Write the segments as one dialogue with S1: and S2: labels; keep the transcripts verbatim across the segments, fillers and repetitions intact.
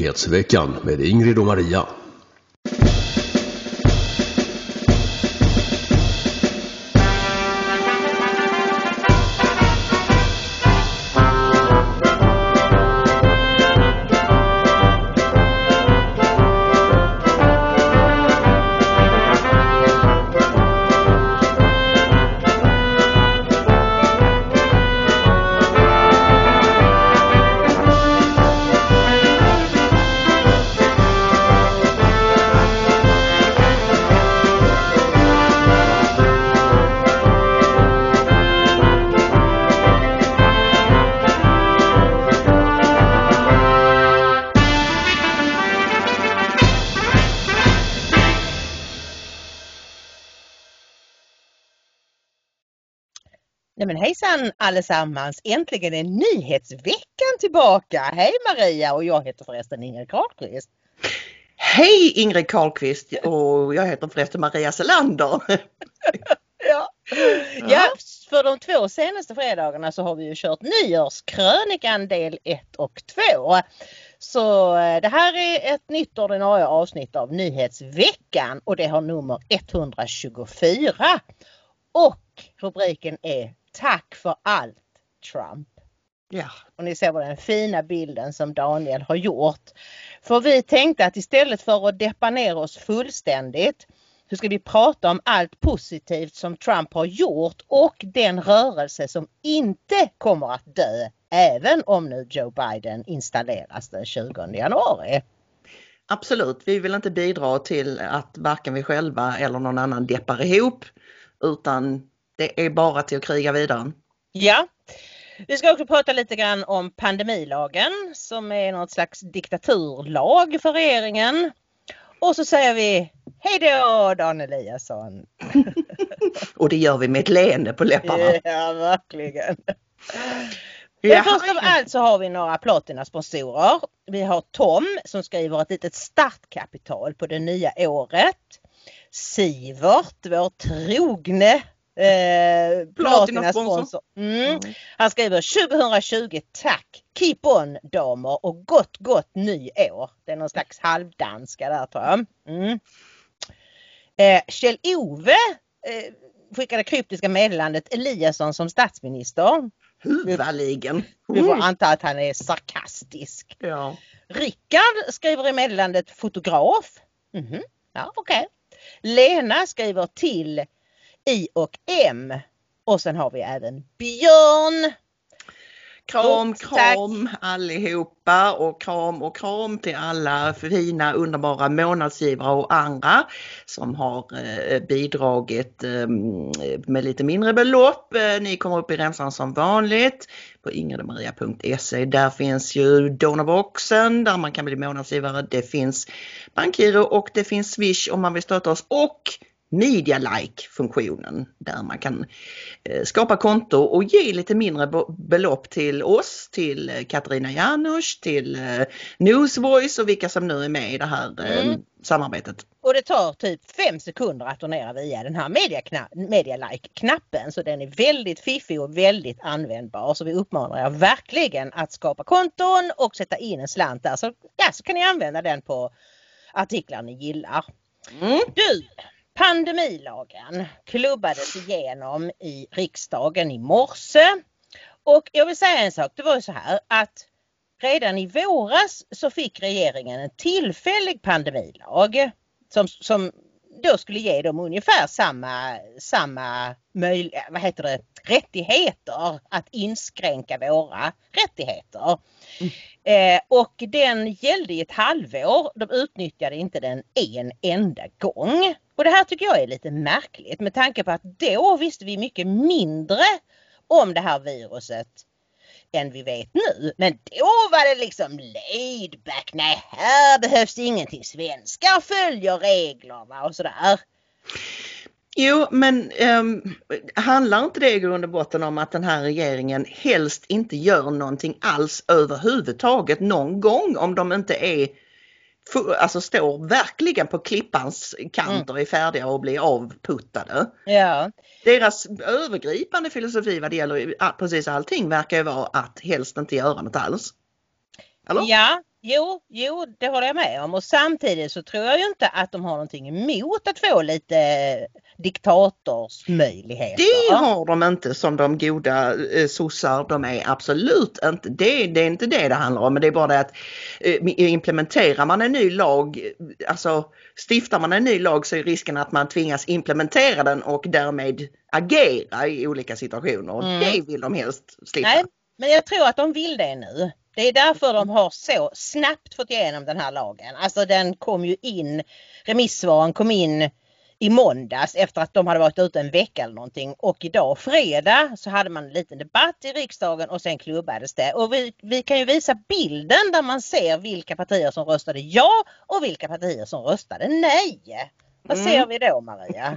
S1: Nyhetsveckan med Ingrid och Maria.
S2: Nej men hejsan allesammans, äntligen är nyhetsveckan tillbaka. Hej Maria, och jag heter förresten Ingrid Karlqvist.
S3: Hej Ingrid Karlqvist, och jag heter förresten Maria Selander.
S2: ja. ja, för de två senaste fredagarna så har vi ju kört nyårskrönikan del ett och två. Så det här är ett nytt ordinarie avsnitt av nyhetsveckan och det har nummer etthundratjugofyra. Och rubriken är Tack för allt, Trump.
S3: Ja.
S2: Och ni ser vad den fina bilden som Daniel har gjort. För vi tänkte att istället för att deppa ner oss fullständigt så ska vi prata om allt positivt som Trump har gjort och den rörelse som inte kommer att dö även om nu Joe Biden installeras den tjugonde januari.
S3: Absolut, vi vill inte bidra till att varken vi själva eller någon annan deppar ihop, utan det är bara till att kriga vidare.
S2: Ja, vi ska också prata lite grann om pandemilagen som är något slags diktaturlag för regeringen. Och så säger vi hej då Dan Eliasson.
S3: Och det gör vi med ett leende på läpparna.
S2: Ja, verkligen.
S3: Ja.
S2: Men först av allt så har vi några Platina-sponsorer. Vi har Tom som skriver ett litet startkapital på det nya året. Sivert, vår trogne Eh, Platina-sponsor. Mm. Mm. Han skriver tjugohundratjugo tack, keep on damer och gott gott ny år. Det är någon slags halvdanska där tror jag. Mm. Eh, Kjell-Ove eh, skickade kryptiska meddelandet Eliasson som statsminister.
S3: Huvudligen.
S2: Vi får anta att han är sarkastisk.
S3: Ja.
S2: Rickard skriver i meddelandet fotograf. Mm-hmm. Ja, okej. Okay. Lena skriver till I och M. Och sen har vi även Björn.
S3: Kram, kram allihopa och kram och kram till alla fina, underbara månadsgivare och andra som har eh, bidragit eh, med lite mindre belopp. Eh, ni kommer upp i remsan som vanligt på ingridmaria punkt se. Där finns ju donorboxen där man kan bli månadsgivare. Det finns bankgiro och det finns Swish om man vill stötta oss och Media-like-funktionen där man kan eh, skapa konto och ge lite mindre belopp till oss, till eh, Katarina Janouch, till eh, Newsvoice och vilka som nu är med i det här eh, mm. samarbetet.
S2: Och det tar typ fem sekunder att donera via den här Media-like-knappen så den är väldigt fiffig och väldigt användbar. Så vi uppmanar er verkligen att skapa konton och sätta in en slant där så, ja, så kan ni använda den på artiklar ni gillar. Mm. Du! Pandemilagen klubbades igenom i riksdagen i morse och jag vill säga en sak, det var ju så här att redan i våras så fick regeringen en tillfällig pandemilag som, som då skulle ge dem ungefär samma, samma möj, vad heter det, rättigheter att inskränka våra rättigheter. Mm. Eh, och den gällde i ett halvår, de utnyttjade inte den en enda gång. Och det här tycker jag är lite märkligt med tanke på att då visste vi mycket mindre om det här viruset än vi vet nu. Men då var det liksom laid back. Nej, här behövs ingenting. Svenskar följer reglerna och sådär.
S3: Jo, men um, handlar inte det i grund och botten om att den här regeringen helst inte gör någonting alls överhuvudtaget någon gång om de inte är alltså står verkligen på klippans kanter mm. är färdiga att bli avputtade.
S2: Ja.
S3: Deras övergripande filosofi vad det gäller precis allting verkar ju vara att helst inte göra något alls. Eller?
S2: Ja, Jo, jo, det håller jag med om. Och samtidigt så tror jag ju inte att de har någonting emot att få lite diktatorsmöjligheter.
S3: Det har de inte som de goda eh, sossar, de är absolut inte. Det, det är inte det det handlar om, men det är bara det att eh, implementerar man en ny lag, alltså stiftar man en ny lag så är risken att man tvingas implementera den och därmed agera i olika situationer. Mm. Det vill de helst slippa.
S2: Nej, men jag tror att de vill det nu. Det är därför de har så snabbt fått igenom den här lagen. Alltså den kom ju in, remissvaren kom in i måndags efter att de hade varit ute en vecka eller någonting. Och idag fredag så hade man en liten debatt i riksdagen och sen klubbades det. Och vi, vi kan ju visa bilden där man ser vilka partier som röstade ja och vilka partier som röstade nej. Vad ser mm. vi då, Maria?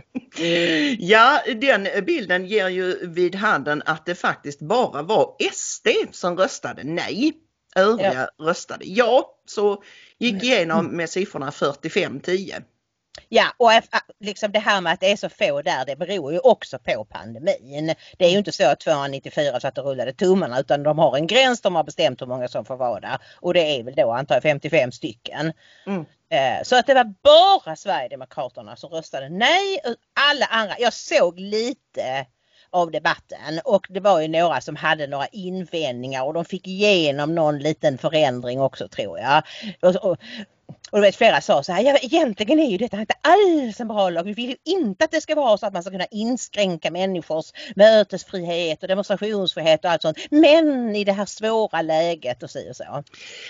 S3: Ja, den bilden ger ju vid handen att det faktiskt bara var S D som röstade nej. Övriga ja. röstade ja, så gick igenom med siffrorna fyrtiofem tio.
S2: Ja, och liksom det här med att det är så få där, det beror ju också på pandemin. Det är ju inte så att tvåhundranittiofyra så att det rullade tummarna, utan de har en gräns, de har bestämt hur många som får vara där. Och det är väl då antar jag femtiofem stycken. Mm. Så att det var bara Sverigedemokraterna som röstade nej. Alla andra, jag såg lite av debatten och det var ju några som hade några invändningar och de fick igenom någon liten förändring också tror jag. Och, och, och du vet, flera sa så här, ja, egentligen är ju detta inte alls en bra lag. Vi vill ju inte att det ska vara så att man ska kunna inskränka människors mötesfrihet och demonstrationsfrihet och allt sånt. Men i det här svåra läget och så och så.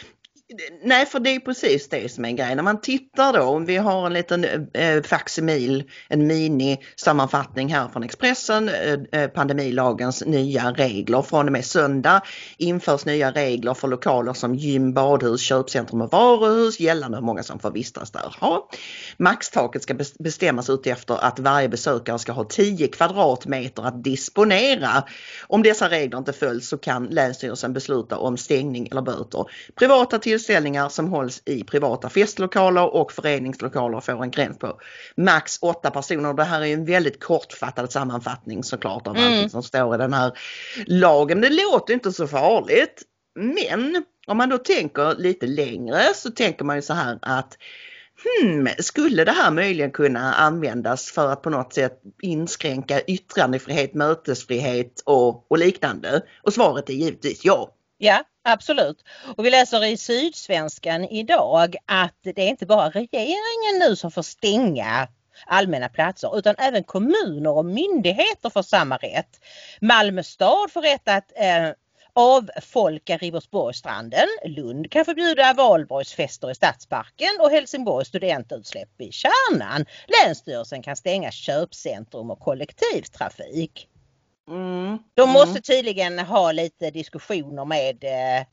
S3: Nej, för det är precis det som är en grej. När man tittar då, om vi har en liten eh, facsimil, en mini-sammanfattning här från Expressen, eh, pandemilagens nya regler. Från och med söndag införs nya regler för lokaler som gym, badhus, köpcentrum och varuhus gällande hur många som får vistas där. Ja. Maxtaket ska bestämmas ut efter att varje besökare ska ha tio kvadratmeter att disponera. Om dessa regler inte följs så kan Länsstyrelsen besluta om stängning eller böter. Privata tillställningar som hålls i privata festlokaler och föreningslokaler får en gräns på max åtta personer. Det här är en väldigt kortfattad sammanfattning såklart av mm. allt som står i den här lagen. Det låter inte så farligt, men om man då tänker lite längre så tänker man ju så här att Hmm, skulle det här möjligen kunna användas för att på något sätt inskränka yttrandefrihet, mötesfrihet och, och liknande? Och svaret är givetvis ja.
S2: Ja, absolut. Och vi läser i Sydsvenskan idag att det är inte bara regeringen nu som får stänga allmänna platser utan även kommuner och myndigheter får samma rätt. Malmö stad får rätt att eh, avfolka Ribersborgsstranden. Lund kan förbjuda valborgsfester i Stadsparken och Helsingborgs studentutsläpp i Kärnan. Länsstyrelsen kan stänga köpcentrum och kollektivtrafik. Mm. De måste mm. tydligen ha lite diskussioner med eh,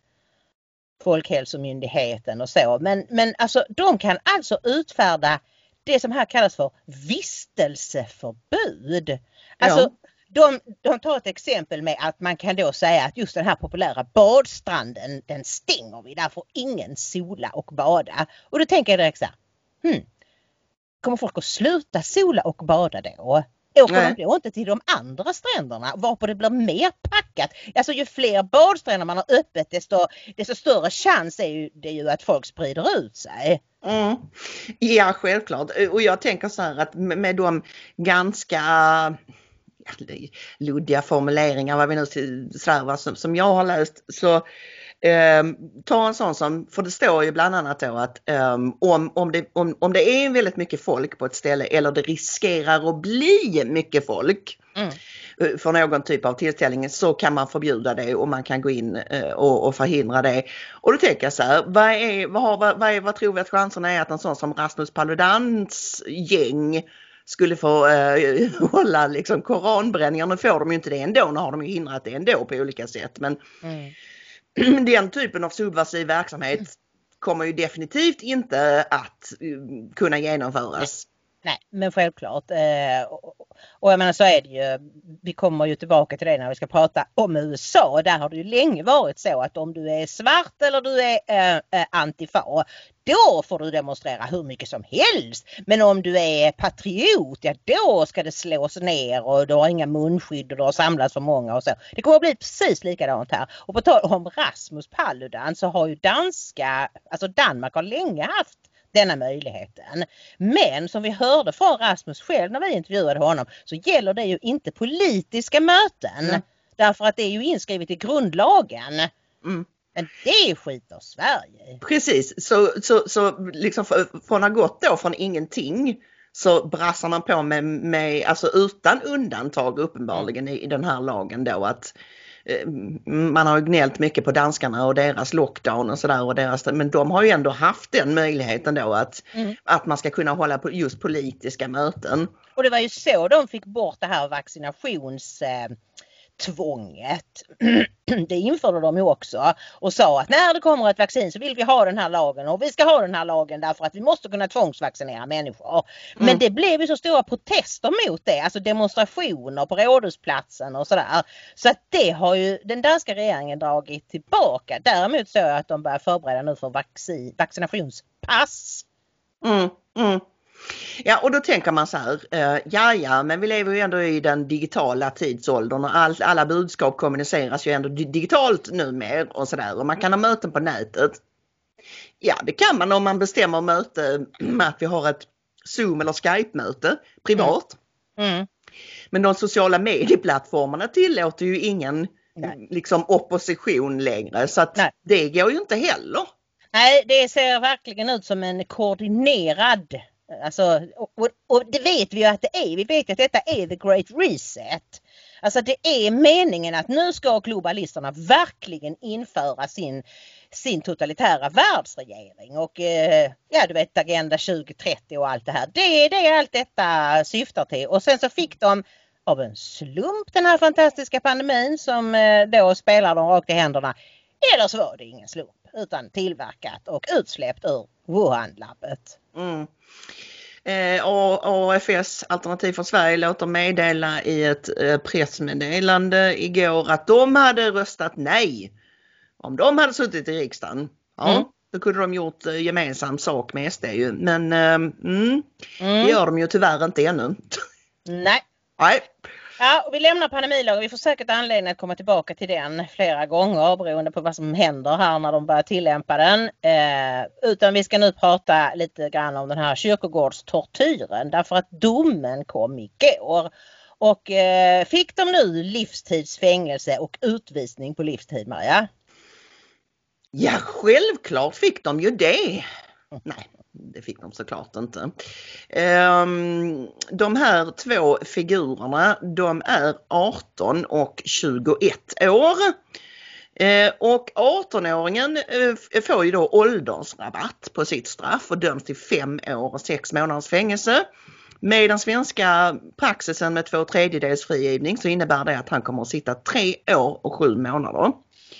S2: Folkhälsomyndigheten och så. Men, men alltså, de kan alltså utfärda det som här kallas för vistelseförbud. Alltså ja. de, de tar ett exempel med att man kan då säga att just den här populära badstranden, den stänger vi. Där får ingen sola och bada. Och då tänker jag direkt så här, hmm, kommer folk att sluta sola och bada då? Åker Nej. de då inte till de andra stränderna varpå det blir mer packat? Alltså ju fler badstränder man har öppet desto, desto större chans är ju, det är ju att folk sprider ut sig.
S3: Mm. Ja, självklart. Och jag tänker så här att med de ganska luddiga formuleringar vad vi nu slarvar som, som jag har läst så Um, ta en sån som, för det står ju bland annat då att um, om, om, det, om, om det är väldigt mycket folk på ett ställe eller det riskerar att bli mycket folk mm. för någon typ av tillställning så kan man förbjuda det och man kan gå in uh, och, och förhindra det. Och då tänker jag så här, vad, är, vad, har, vad, vad, är, vad tror vi att chanserna är att en sån som Rasmus Paludans gäng skulle få uh, hålla liksom koranbränningar? Nu får de ju inte det ändå, nu har de ju hindrat det ändå på olika sätt, men mm. den typen av subversiv verksamhet kommer ju definitivt inte att kunna genomföras.
S2: Nej, men självklart. Eh, och, och jag menar så är det ju, vi kommer ju tillbaka till det när vi ska prata om U S A. Där har det ju länge varit så att om du är svart eller du är eh, antifa, då får du demonstrera hur mycket som helst. Men om du är patriot, ja då ska det slås ner och du har inga munskydd och du har samlats för många och så. Det kommer att bli precis likadant här. Och på tal om Rasmus Paludan så har ju danska, alltså Danmark har länge haft denna möjligheten. Men som vi hörde från Rasmus själv när vi intervjuade honom så gäller det ju inte politiska möten. Mm. Därför att det är ju inskrivet i grundlagen. Mm. Men det skiter Sverige.
S3: Precis, så, så, så liksom från att ha gått då från ingenting så brassar man på med, med alltså utan undantag uppenbarligen mm. i, i den här lagen då att man har ju gnällt mycket på danskarna och deras lockdown och sådär och deras, men de har ju ändå haft den möjligheten då att, mm. att man ska kunna hålla på just politiska möten.
S2: Och det var ju så de fick bort det här vaccinationstvånget. Det införde de ju också och sa att när det kommer ett vaccin så vill vi ha den här lagen och vi ska ha den här lagen därför att vi måste kunna tvångsvaccinera människor. Men mm. det blev ju så stora protester mot det, alltså demonstrationer på Rådhusplatsen och sådär. Så att det har ju den danska regeringen dragit tillbaka. Däremot så att de börjar förbereda nu för vaccin, vaccinationspass.
S3: Mm, mm. Ja, och då tänker man så här, eh, ja ja, men vi lever ju ändå i den digitala tidsåldern och all, alla budskap kommuniceras ju ändå digitalt numera och sådär och man kan ha möten på nätet. Ja, det kan man om man bestämmer möte med att vi har ett Zoom eller Skype-möte privat. Mm. Mm. Men de sociala medieplattformarna tillåter ju ingen Nej. liksom opposition längre så att Nej. det går ju inte heller.
S2: Nej, det ser verkligen ut som en koordinerad. Alltså, och, och det vet vi ju att det är. Vi vet att detta är the great reset. Alltså det är meningen att nu ska globalisterna verkligen införa sin, sin totalitära världsregering. Och eh, ja, du vet Agenda tjugo trettio och allt det här. Det är det allt detta syftar till. Och sen så fick de av en slump den här fantastiska pandemin som eh, då spelar dem rakt i händerna. Eller så var det ingen slump utan tillverkat och utsläppt ur Wuhan-labbet.
S3: Mm. Eh, och A F S Alternativ för Sverige låter meddela i ett eh, pressmeddelande igår att de hade röstat nej. Om de hade suttit i riksdagen, ja, mm. då kunde de gjort eh, gemensam sak med S D ju. Men eh, mm, mm. det gör de ju tyvärr inte ännu.
S2: Nej.
S3: Nej.
S2: Ja, och vi lämnar pandemilagen. Vi får säkert anledning att komma tillbaka till den flera gånger beroende på vad som händer här när de börjar tillämpa den. Eh, utan vi ska nu prata lite grann om den här kyrkogårdstortyren därför att domen kom igår. Och eh, fick de nu livstidsfängelse och utvisning på livstid, Maria?
S3: Ja, självklart fick de ju det. Nej, det fick de såklart inte. Um, de här två figurerna, de är arton och tjugoett år. Uh, och arton-åringen uh, får ju då åldersrabatt på sitt straff och döms till fem år och sex månaders fängelse. Med den svenska praxisen med två tredjedels frigivning så innebär det att han kommer att sitta tre år och sju månader.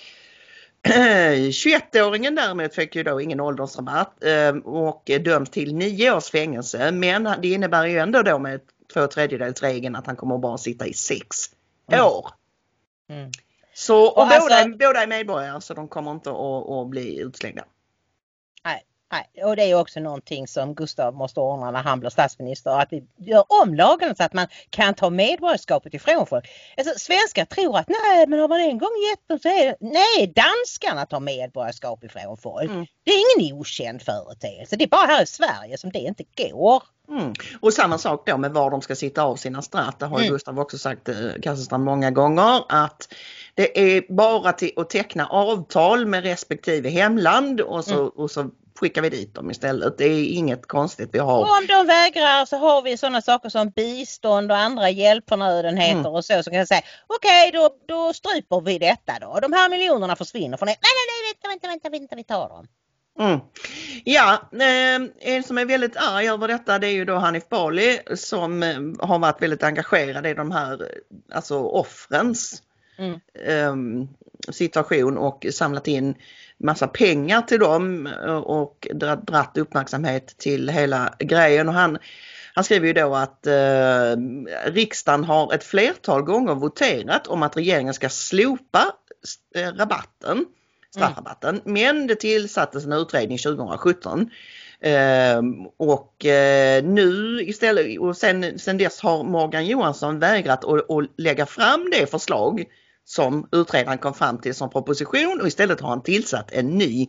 S3: tjugoett-åringen däremot fick ju då ingen åldersrabatt och döms till nio års fängelse. Men det innebär ju ändå då med två tredjedels regeln att han kommer att bara sitta i sex mm. år. Mm. Så, och, och båda, alltså, båda är medborgare så de kommer inte att, att bli utslängda.
S2: Nej. Nej, och det är ju också någonting som Gustav måste ordna när han blir statsminister. Att vi gör om lagen så att man kan ta medborgarskapet ifrån folk. Alltså, svenskar tror att nej, men har man en gång gett dem så är det... Nej, danskarna tar medborgarskap ifrån folk. Mm. Det är ingen okänd företeelse. Det är bara här i Sverige som det inte går.
S3: Mm. Och samma sak då med var de ska sitta av sina straff. Det har mm. Gustav också sagt eh, Kasselstrand många gånger att det är bara till att teckna avtal med respektive hemland och så, mm. och så skickar vi dit dem istället. Det är inget konstigt vi har.
S2: Och om de vägrar så har vi sådana saker som bistånd och andra hjälpförnödenheter mm. och så. Så kan jag säga, okej okay, då, då stryper vi detta då. De här miljonerna försvinner från det. Nej, nej, nej, vänta, vänta, vänta, vi tar dem.
S3: Mm. Ja, eh, en som är väldigt arg över detta det är ju då Hanif Bali som eh, har varit väldigt engagerad i de här alltså offrens mm. eh, situation och samlat in massa pengar till dem och dratt uppmärksamhet till hela grejen och han, Han skriver ju då att eh, riksdagen har ett flertal gånger voterat om att regeringen ska slopa eh, rabatten, straffrabatten. Mm. Men det tillsattes en utredning tjugohundrasjutton. Eh, och eh, nu istället, och sen, sen dess har Morgan Johansson vägrat att, att lägga fram det förslag som utredaren kom fram till som proposition, och istället har han tillsatt en ny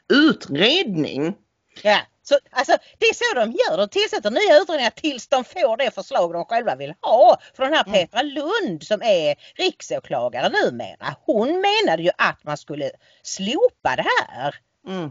S3: utredning.
S2: Ja, så alltså det är så de gör. De tillsätter nya utredningar tills de får det förslag de själva vill ha. För den här Petra Lund som är riksåklagare numera, hon menade ju att man skulle slopa det här. Mm.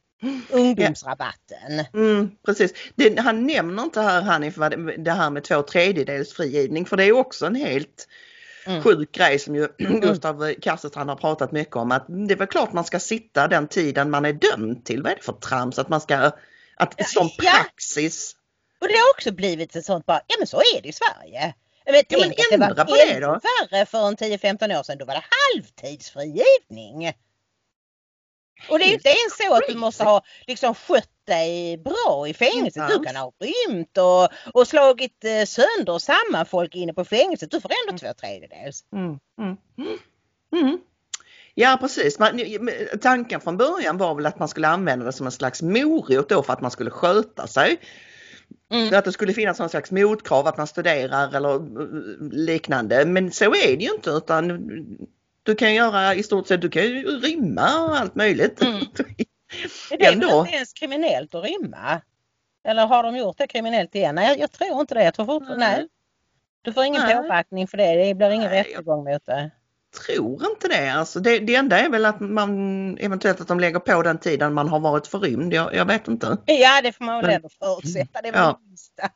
S2: Ungdomsrabatten.
S3: Mm, precis. Det, han nämner inte här Hanif det här med två tredjedels frigivning, för det är också en helt mm. sjuk grej som ju Gustav Kasselstrand har pratat mycket om, att det är väl klart man ska sitta den tiden man är dömd till. Vad är det för trams att man ska, att som praxis.
S2: Ja. Och det har också blivit ett sånt bara, ja men så är det i Sverige. Jag vet,
S3: ja, men
S2: det var
S3: på det då.
S2: Värre för en tio femton år sedan, då var det halvtidsfrigivning. Och det är ju inte ens så att du måste ha liksom skött dig bra i fängelset. Du kan ha rymt och, och slagit eh, sönder och samman folk inne på fängelset. Du får ändå två tredjedels. Mm, mm,
S3: mm. Ja, precis. Man, tanken från början var väl att man skulle använda det som en slags morot då för att man skulle sköta sig. Mm. Att det skulle finnas någon slags motkrav att man studerar eller liknande. Men så är det ju inte, utan du kan göra i stort sett, du kan ju rymma och allt möjligt. Mm.
S2: Det är väl inte ens kriminellt att rymma? Eller har de gjort det kriminellt igen? Nej, jag, jag tror inte det. Jag tror fortfarande, nej. Du får ingen nej. påbackning för det. Det blir ingen nej, rättegång mot det.
S3: Tror inte det. Alltså det. Det enda är väl att man eventuellt att de lägger på den tiden man har varit förrymd. Jag, jag vet inte.
S2: Ja, det får man väl ändå förutsätta. Det är väl ja. minsta.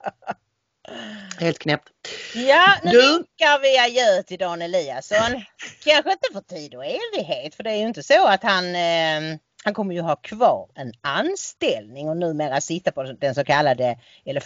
S3: Helt knäppt.
S2: Ja, nu du... vinkar vi adjö till Dan Eliasson. Kanske inte för tid och evighet, för det är ju inte så att han, eh, han kommer ju ha kvar en anställning och numera sitta på den så kallade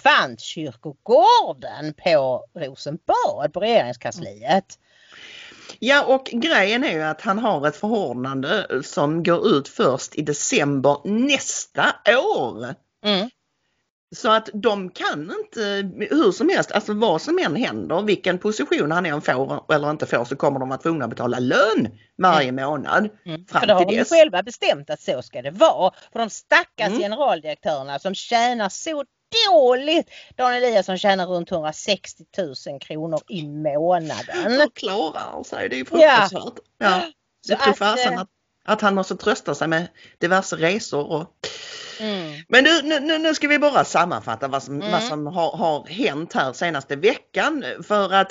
S2: Elefantkyrkogården på Rosenbad på regeringskansliet.
S3: Ja, och grejen är ju att han har ett förordnande som går ut först i december nästa år. Mm. Så att de kan inte hur som helst, alltså vad som än händer, vilken position han än får eller inte får, så kommer de att tvungna att betala lön varje mm. månad. Mm. Fram
S2: för då har
S3: till
S2: de
S3: dess.
S2: själva bestämt att så ska det vara. För de stackars mm. generaldirektörerna som tjänar så dåligt. Dan Eliasson tjänar runt hundrasextio tusen kronor i månaden.
S3: Och klarar sig, det är ju fruktansvärt. Ja. Ja. Så jag tror fasen att, att han måste trösta sig med diverse resor och Mm. Men nu, nu, nu ska vi bara sammanfatta vad som, mm. vad som har, har hänt här senaste veckan, för att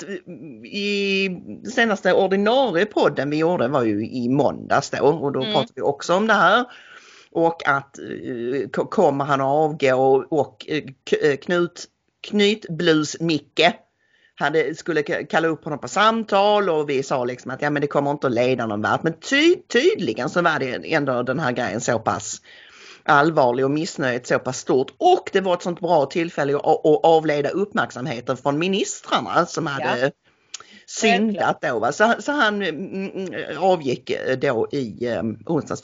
S3: i senaste ordinarie podden vi gjorde var ju i måndags då, och då mm. pratade vi också om det här och att uh, kommer han att avgå och uh, Knut Knytblus Micke hade, skulle kalla upp honom på samtal, och vi sa liksom att ja, men det kommer inte att leda någon vart, men ty, tydligen så var det ändå den här grejen så pass allvarlig och missnöjet så pass stort, och det var ett sånt bra tillfälle att, att avleda uppmärksamheten från ministrarna som hade ja. syndat då. Va? Så, så han mm, avgick då i um, onsdags.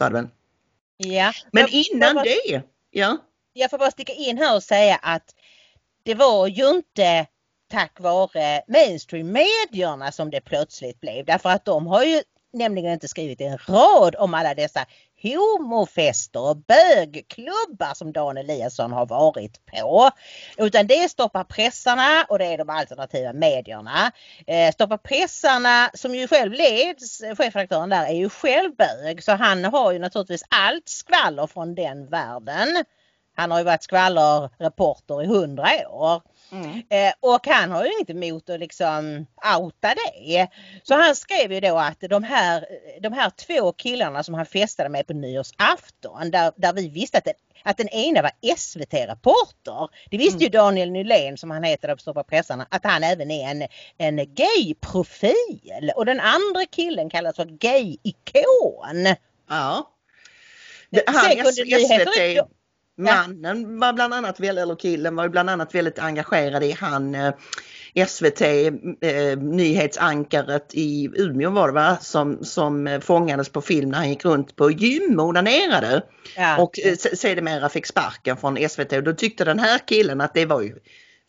S2: Ja.
S3: Men
S2: jag,
S3: innan
S2: jag,
S3: det, ja.
S2: Jag får bara sticka in här och säga att det var ju inte tack vare mainstream-medierna som det plötsligt blev, därför att de har ju nämligen inte skrivit en rad om alla dessa homofester och bögklubbar som Dan Eliasson har varit på. Utan det stoppar pressarna, och det är de alternativa medierna. Eh, stoppar pressarna som ju själv leds, chefredaktören där är ju själv bög, så han har ju naturligtvis allt skvaller från den världen. Han har ju varit skvallerreporter i hundra år. Mm. Eh, och han har ju inget emot att liksom outa det. Så han skrev ju då att de här, de här två killarna som han festade med på nyårsafton, där, där vi visste att, det, att den ena var S V T-reporter. Det visste mm. ju Daniel Nylén, som han heter där på Stoppa pressarna, att han även är en, en gay-profil. Och den andra killen kallas för gay-ikon.
S3: Ja. Det, han är S V T... Mannen var bland annat, eller killen var bland annat väldigt engagerad i han eh, S V T eh, nyhetsankaret i Umeå var det va, som, som fångades på film när han gick runt på gym och onanerade ja. och eh, sedermera fick sparken från S V T, och då tyckte den här killen att det var ju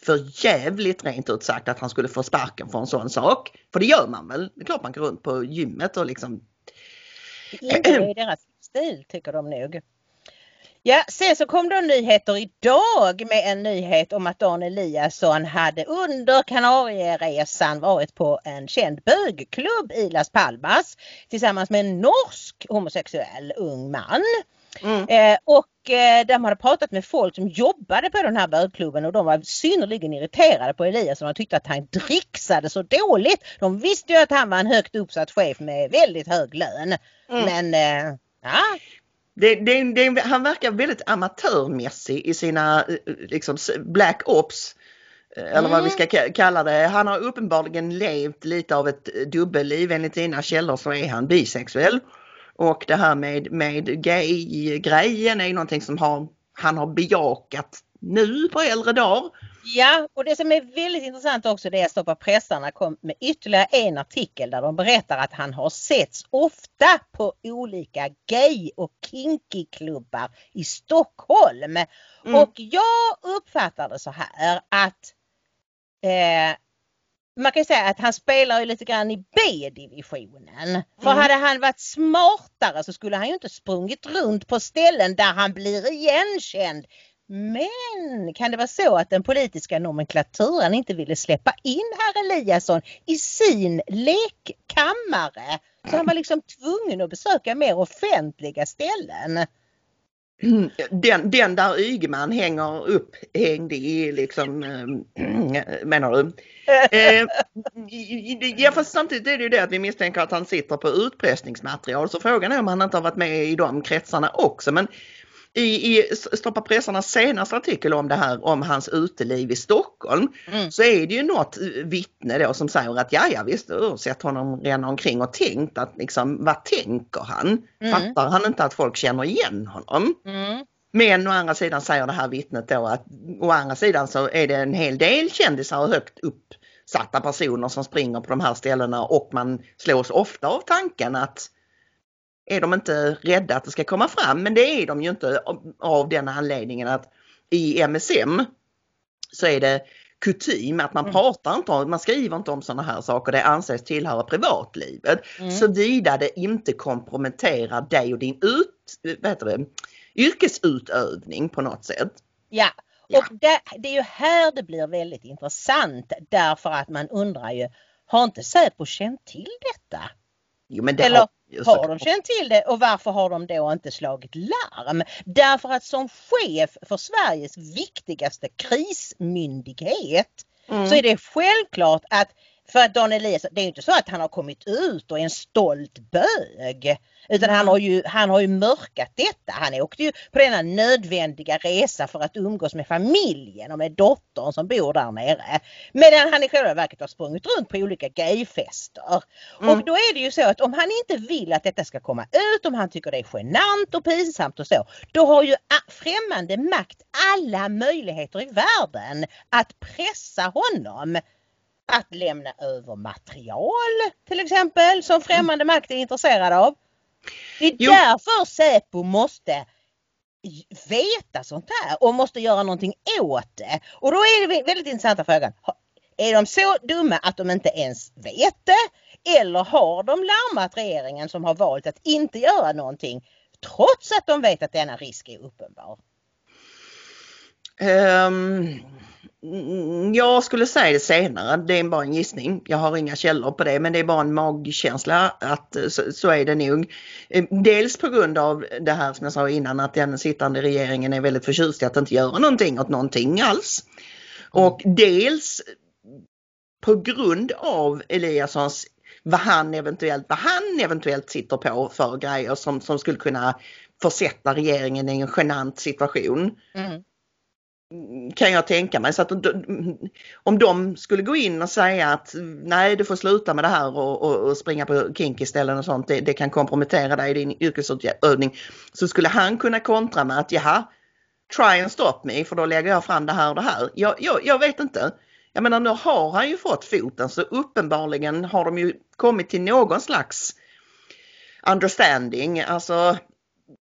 S3: för jävligt rent ut sagt att han skulle få sparken för en sån sak. För det gör man väl. Det är klart man går runt på gymmet och liksom...
S2: Det ingår i deras stil, tycker de nog. Ja, sen så kom det nyheter idag med en nyhet om att Dan Eliasson hade under Kanarieresan varit på en känd bögklubb i Las Palmas tillsammans med en norsk homosexuell ung man. Mm. Eh, och eh, de hade pratat med folk som jobbade på den här bögklubben och de var synnerligen irriterade på Eliasson och tyckte att han dricksade så dåligt. De visste ju att han var en högt uppsatt chef med väldigt hög lön. Mm. Men eh, ja...
S3: Det, det, det, han verkar väldigt amatörmässig i sina liksom, black ops, eller mm. vad vi ska kalla det. Han har uppenbarligen levt lite av ett dubbelliv. Enligt dina källor så är han bisexuell. Och det här med, med gay-grejen är någonting som har, han har bejakat nu på äldre dagar.
S2: Ja, och det som är väldigt intressant också det är att Stoppa pressarna kom med ytterligare en artikel där de berättar att han har setts ofta på olika gay- och kinky-klubbar i Stockholm. Mm. Och jag uppfattar det så här att eh, man kan säga att han spelar ju lite grann i B-divisionen. För mm. hade han varit smartare så skulle han ju inte sprungit runt på ställen där han blir igenkänd. Men kan det vara så att den politiska nomenklaturen inte ville släppa in herr Eliasson i sin lekkammare? Så han var liksom tvungen att besöka mer offentliga ställen.
S3: Den, den där Ygeman hänger upp hängd i liksom, menar du? eh, ja, fast samtidigt är det ju det att vi misstänker att han sitter på utpressningsmaterial. Så frågan är om han inte har varit med i de kretsarna också. Men I, i Stoppa pressarnas senaste artikel om det här, om hans uteliv i Stockholm, mm. så är det ju något vittne då som säger att ja, ja visst, du har sett honom rena omkring och tänkt att liksom, vad tänker han? Mm. Fattar han inte att folk känner igen honom? Mm. Men å andra sidan säger det här vittnet då att å andra sidan så är det en hel del kändisar och högt uppsatta personer som springer på de här ställena och man slås ofta av tanken att är de inte rädda att det ska komma fram, men det är de ju inte av den anledningen att i M S M så är det kutym att man mm. pratar inte om, man skriver inte om sådana här saker, det anses tillhöra privatlivet, mm. så vida det inte komprometterar dig och din ut, vad heter det, yrkesutövning på något sätt.
S2: Ja, och ja. Det, det är ju här det blir väldigt intressant därför att man undrar ju, har inte Säpo känt till detta?
S3: Jo, men det
S2: Eller
S3: har,
S2: har de känt till det och varför har de då inte slagit larm? Därför att som chef för Sveriges viktigaste krismyndighet mm. så är det självklart att för att Dan Eliasson, det är ju inte så att han har kommit ut och är en stolt bög. Utan mm. han har ju han har ju mörkat detta. Han åkte ju på denna nödvändiga resa för att umgås med familjen och med dottern som bor där nere. Medan han i själva verket har sprungit runt på olika gayfester. Mm. Och då är det ju så att om han inte vill att detta ska komma ut, om han tycker det är genant och pinsamt och så, då har ju främmande makt alla möjligheter i världen att pressa honom att lämna över material till exempel som främmande makt är intresserad av. Det är jo. därför Säpo måste veta sånt här och måste göra någonting åt det. Och då är det väldigt intressanta frågan. Är de så dumma att de inte ens vet det? Eller har de larmat regeringen som har valt att inte göra någonting trots att de vet att denna risk är uppenbar?
S3: Um... Jag skulle säga det senare, det är bara en gissning. Jag har inga källor på det, men det är bara en magkänsla att så, så är det nog. Dels på grund av det här som jag sa innan, att den sittande regeringen är väldigt förtjust i att inte göra någonting åt någonting alls. Och dels på grund av Eliassons, vad han eventuellt, vad han eventuellt sitter på för grejer som, som skulle kunna försätta regeringen i en genant situation. Mm. Kan jag tänka mig. Så att om de skulle gå in och säga att nej, du får sluta med det här och, och, och springa på kinky-ställen och sånt, det, det kan kompromettera dig i din yrkesutövning, så skulle han kunna kontra med att jaha, try and stop me, för då lägger jag fram det här och det här. Jag, jag, jag vet inte. Jag menar, nu har han ju fått foten, så uppenbarligen har de ju kommit till någon slags understanding. Alltså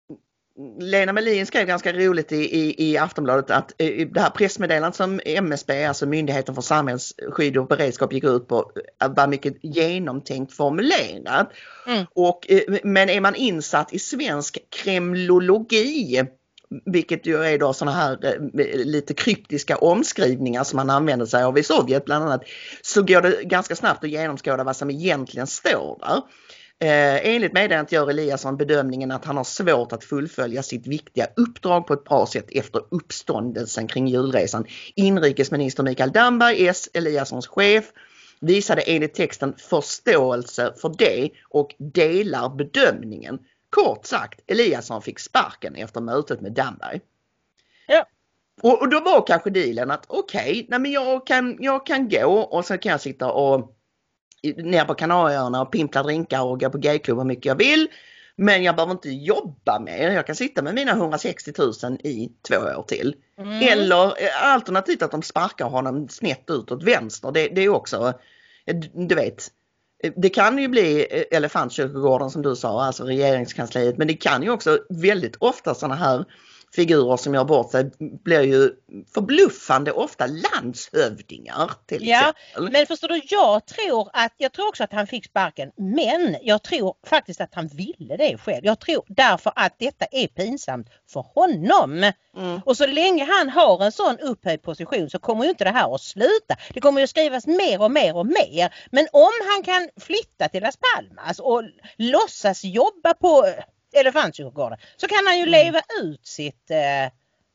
S3: Lena Melin skrev ganska roligt i, i, i Aftonbladet att eh, det här pressmeddelandet som M S B, alltså Myndigheten för samhällsskydd och beredskap, gick ut på var mycket genomtänkt formulerat. Mm. Och, eh, men är man insatt i svensk kremlologi, vilket ju är då såna här eh, lite kryptiska omskrivningar som man använder sig av i Sovjet bland annat, så går det ganska snabbt att genomskåda vad som egentligen står där. Eh, enligt meddelandet gör Eliasson bedömningen att han har svårt att fullfölja sitt viktiga uppdrag på ett bra sätt efter uppståndelsen kring julresan. Inrikesminister Mikael Damberg, S. Eliassons chef, visade enligt texten förståelse för det och delar bedömningen. Kort sagt, Eliasson fick sparken efter mötet med Damberg.
S2: Ja.
S3: Och, och då var kanske dealen att okej, okay, nej men jag kan, jag kan gå och så kan jag sitta och ner på Kanarieöarna och pimpla drinkar och gå på gayklubb hur mycket jag vill. Men jag behöver inte jobba mer. Jag kan sitta med mina hundrasextio tusen i två år till. Mm. Eller alternativt att de sparkar honom snett ut åt vänster. Det, det är också, du vet, det kan ju bli elefantkyrkogården som du sa, alltså regeringskansliet. Men det kan ju också väldigt ofta sådana här figurer som gör bort sig blir ju förbluffande ofta landshövdingar till
S2: ja,
S3: exempel.
S2: Men förstår du, jag tror att jag tror också att han fick sparken, men jag tror faktiskt att han ville det själv. Jag tror därför att detta är pinsamt för honom. Mm. Och så länge han har en sån upphöjd position så kommer ju inte det här att sluta. Det kommer ju skrivas mer och mer och mer. Men om han kan flytta till Las Palmas och låtsas jobba på elefantkyrkogården så kan han ju mm. leva ut sitt eh,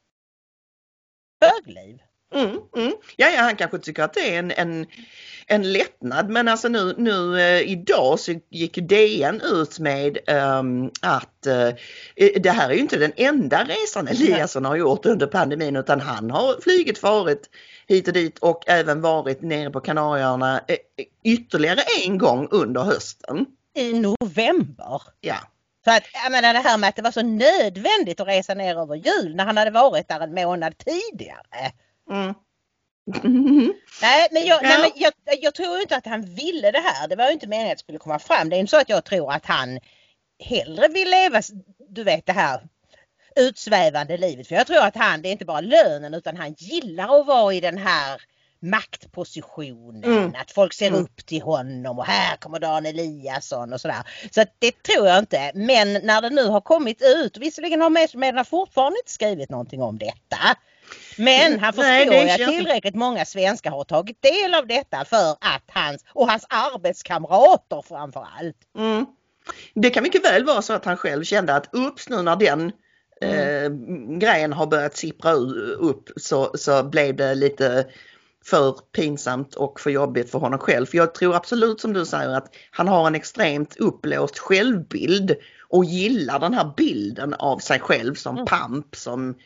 S2: bögliv.
S3: Mm, mm. Ja, ja, han kanske tycker att det är en, en, en lättnad, men alltså nu, nu eh, idag så gick D N ut med um, att eh, det här är ju inte den enda resan Eliasson har gjort under pandemin, utan han har flygit farit hit och dit och även varit nere på Kanarieöarna eh, ytterligare en gång under hösten.
S2: I november?
S3: Ja.
S2: Så att, jag menar, det här med att det var så nödvändigt att resa ner över jul när han hade varit där en månad tidigare. Mm. Mm. Nej, men, jag, ja. nej, men jag, jag tror inte att han ville det här. Det var ju inte meningen att det skulle komma fram. Det är inte så att jag tror att han hellre vill leva, du vet, det här utsvävande livet. För jag tror att han, det är inte bara lönen, utan han gillar att vara i den här maktpositionen, mm. att folk ser mm. upp till honom och här kommer Dan Eliasson och sådär. Så att det tror jag inte. Men när det nu har kommit ut, visserligen har medierna fortfarande inte skrivit någonting om detta. Men han förstår ju att tillräckligt många svenskar har tagit del av detta för att hans, och hans arbetskamrater framförallt.
S3: Mm. Det kan mycket väl vara så att han själv kände att ups, nu när den mm. eh, grejen har börjat sippra upp så, så blev det lite för pinsamt och för jobbigt för honom själv. För jag tror absolut, som du säger, att han har en extremt upplåst självbild och gillar den här bilden av sig själv som mm. pamp, som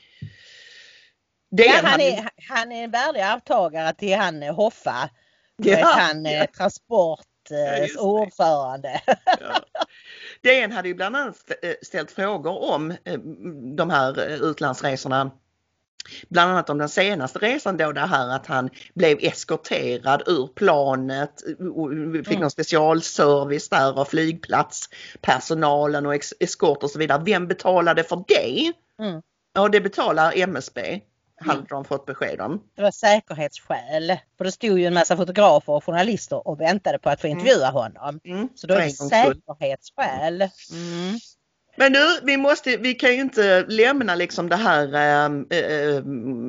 S2: det ja, han, är, han är en värdig avtagare till han Hoffa. Ja, han ja. Transport ja, ordförande.
S3: Ja. D N hade ju bland annat ställt frågor om de här utlandsresorna. Bland annat om den senaste resan då, det här att han blev eskorterad ur planet och fick mm. någon specialservice där av flygplatspersonalen och eskort och så vidare. Vem betalade för det? Mm. Ja, det betalar M S B. Hade mm. de fått besked om.
S2: Det var säkerhetsskäl. För det stod ju en massa fotografer och journalister och väntade på att få intervjua mm. honom. Mm. Så då är det säkerhetsskäl. Mm.
S3: Men nu, vi måste, vi kan ju inte lämna liksom det här äh, äh,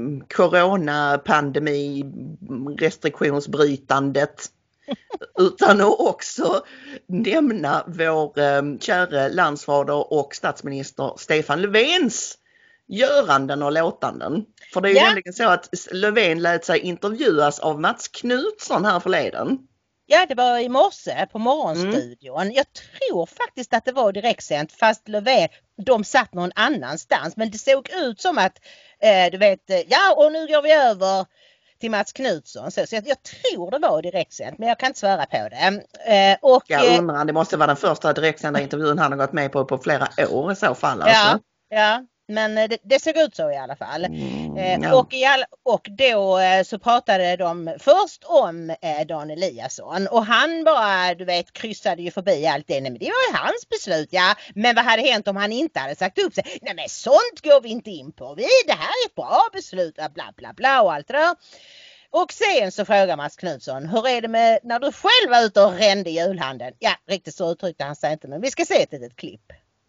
S3: coronapandemi restriktionsbrytandet utan att också nämna vår äh, kära landsfader och statsminister Stefan Löfvens göranden och låtanden. För det är ju ja. nämligen så att Löfven lät sig intervjuas av Mats Knutsson här förleden.
S2: Ja, det var i morse på morgonstudion. Mm. Jag tror faktiskt att det var direktsänt, fast Löfven, de satt någon annanstans. Men det såg ut som att, eh, du vet, ja och nu går vi över till Mats Knutsson. Så, så jag, jag tror det var direktsänt, men jag kan inte svära på det. Eh, och,
S3: jag undrar, det måste vara den första direktsända intervjun han har gått med på på flera år i så fall. Alltså.
S2: Ja, ja. men det, det såg ut så i alla fall.
S3: Mm,
S2: eh,
S3: ja.
S2: och, i all, och då eh, så pratade de först om eh, Dan Eliasson och han bara, du vet, kryssade ju förbi allt det. Nej, men det var ju hans beslut, ja. Men vad hade hänt om han inte hade sagt upp sig? Nej, men sånt går vi inte in på. Vi, det här är ett bra beslut, bla bla bla och allt det där. Och sen så frågar Mats Knutsson, hur är det med när du själv var ute och rände i julhandeln? Ja, riktigt så uttryckte han sig inte, men vi ska se ett litet klipp.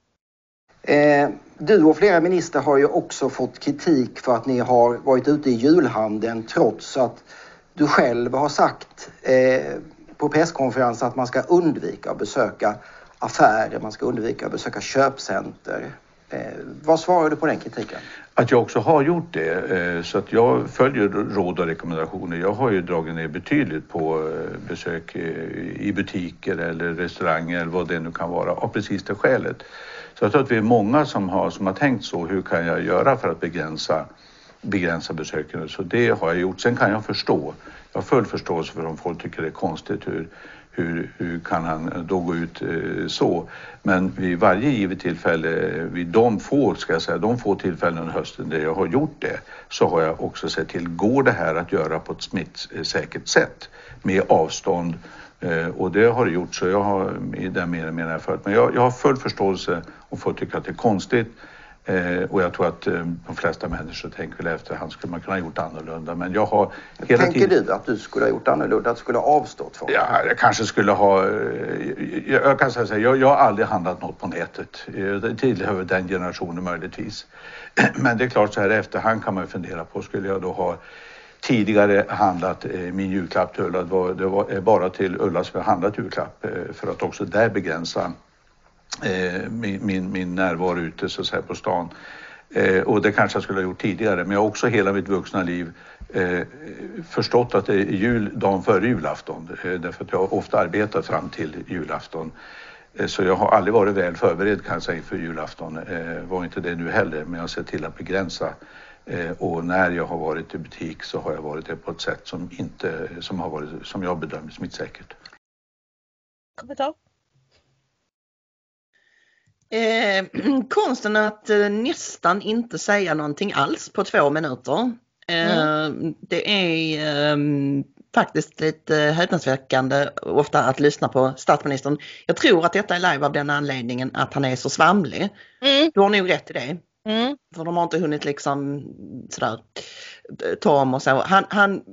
S4: Eh, du och flera ministrar har ju också fått kritik för att ni har varit ute i julhandeln trots att du själv har sagt eh, på presskonferensen att man ska undvika att besöka affärer, man ska undvika att besöka köpcenter. Eh, vad svarar du på den kritiken?
S5: Att jag också har gjort det, så att jag följer råd och rekommendationer. Jag har ju dragit ner betydligt på besök i butiker eller restauranger eller vad det nu kan vara av precis det skälet. Så jag tror att vi är många som har, som har tänkt så, hur kan jag göra för att begränsa, begränsa besöken? Så det har jag gjort. Sen kan jag förstå, jag har full förståelse för om folk tycker det är konstigt hur Hur, hur kan han då gå ut eh, så? Men vid varje givet tillfälle, vid de få, ska jag säga, de få tillfällen under hösten där jag har gjort det, så har jag också sett till, går det här att göra på ett smittsäkert sätt med avstånd? Eh, och det har det gjort, så jag har i den meningen menar jag för att, men jag, jag har full förståelse om folk tycker att det är konstigt. Eh, och jag tror att eh, de flesta människor tänker väl efterhand skulle man kunna ha gjort annorlunda. Men jag har hela
S4: Tänker tiden... du att du skulle ha gjort annorlunda, att du skulle ha avstått från det?
S5: Ja, jag kanske skulle ha... Jag, jag kan säga så här, jag, jag har aldrig handlat något på nätet. Jag tillhör den generationen möjligtvis. Men det är klart så här i efterhand kan man fundera på, skulle jag då ha tidigare handlat eh, min julklapp till Ulla? Det var, det var bara till Ulla som jag handlat julklapp eh, för att också där begränsa Eh, min, min, min närvaro ute så att säga på stan. Eh, och det kanske jag skulle ha gjort tidigare, men jag har också hela mitt vuxna liv eh, förstått att det är jul dagen före julafton. Eh, därför att jag har ofta arbetat fram till julafton. Eh, så jag har aldrig varit väl förberedd kan jag säga för julafton. Eh, var inte det nu heller, men jag har sett till att begränsa. Eh, och när jag har varit i butik så har jag varit det på ett sätt som inte, som har varit, som jag bedömer smittsäkert.
S2: Kommentar?
S3: Eh, konsten att eh, nästan inte säga någonting alls på två minuter. Eh, mm. Det är eh, faktiskt lite häpnadsväckande ofta att lyssna på statsministern. Jag tror att detta är live av den anledningen att han är så svamlig. Mm. Du har nog rätt i det. Mm. För de har inte hunnit liksom sådär ta om och så. Han, han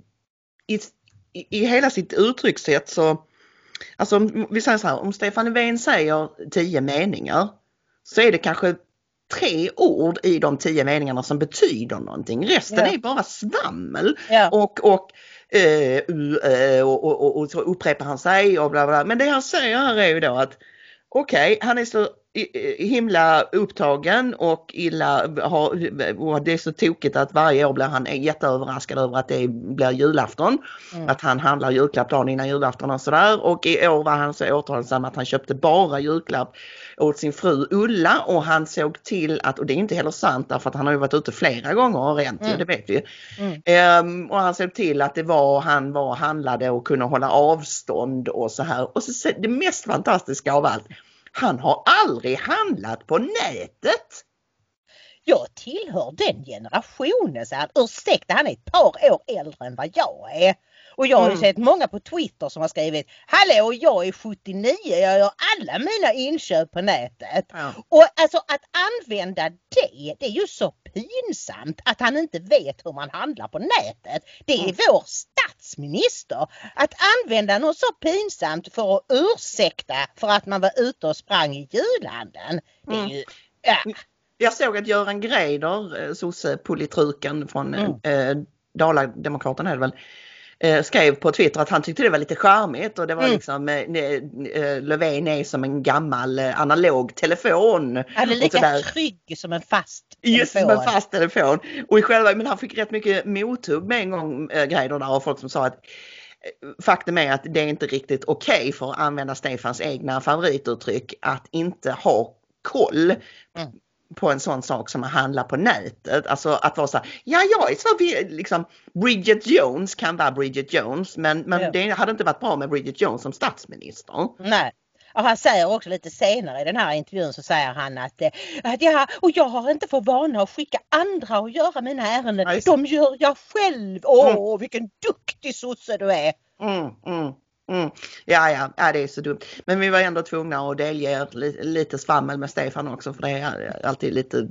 S3: i, i hela sitt uttryckssätt så, alltså vi säger så här, om Stefan Löfven säger tio meningar så är det kanske tre ord i de tio meningarna som betyder någonting. Resten ja. är bara svammel ja. och, och, eh, och, och, och, och så upprepar han sig och bla bla. Men det han säger här är ju då att okej, okay, han är så himla upptagen och illa har, och det är så tokigt att varje år blir han jätteöverraskad över att det blir julafton. Mm. Att han handlar julklapp dagen innan julafton och sådär. Och i år var han så återhållsam att han köpte bara julklapp åt sin fru Ulla och han såg till att, och det är inte heller sant därför att han har ju varit ute flera gånger och rent, mm. det vet vi. Mm. Um, och han såg till att det var, han var handlade och kunde hålla avstånd och så här. Och så det mest fantastiska av allt, han har aldrig handlat på nätet.
S2: Jag tillhör den generationen, så här. Ursäkta, han är ett par år äldre än vad jag är. Och jag har ju mm. sett många på Twitter som har skrivit: hallå, jag är sjuttionio, jag gör alla mina inköp på nätet. Ja. Och alltså att använda det, det är ju så pinsamt att han inte vet hur man handlar på nätet. Det är mm. vår statsminister. Att använda något så pinsamt för att ursäkta för att man var ute och sprang i julhandeln. Det är mm. ju... Ja.
S3: Jag såg att Göran Greider, sosse-politruken från mm. eh, Dala-demokraterna är det väl, eh, skrev på Twitter att han tyckte det var lite charmigt och det var mm. liksom eh, eh, Löfven är som en gammal eh, analog telefon.
S2: Han är lika trygg som en fast telefon.
S3: Just som en fast telefon. Och i själva, men han fick rätt mycket mothugg med en gång, eh, Greider där, och folk som sa att faktum är att det är inte riktigt okej okay för att använda Stefans egna favorituttryck att inte ha koll mm. på en sån sak som att handla på nätet. Alltså att vara så här, ja jag är så liksom, Bridget Jones kan vara Bridget Jones, men, men ja. det hade inte varit bra med Bridget Jones som statsminister.
S2: Nej, Och han säger också lite senare i den här intervjun så säger han att, att ja, och jag har inte för vana att skicka andra och göra mina ärenden.
S3: Ja,
S2: de gör jag själv. Åh, mm. vilken duktig sosse du är.
S3: Mm, mm, mm. Ja, ja, ja, det är så dumt. Men vi var ändå tvungna att delge lite, lite svammel med Stefan också. För det är alltid lite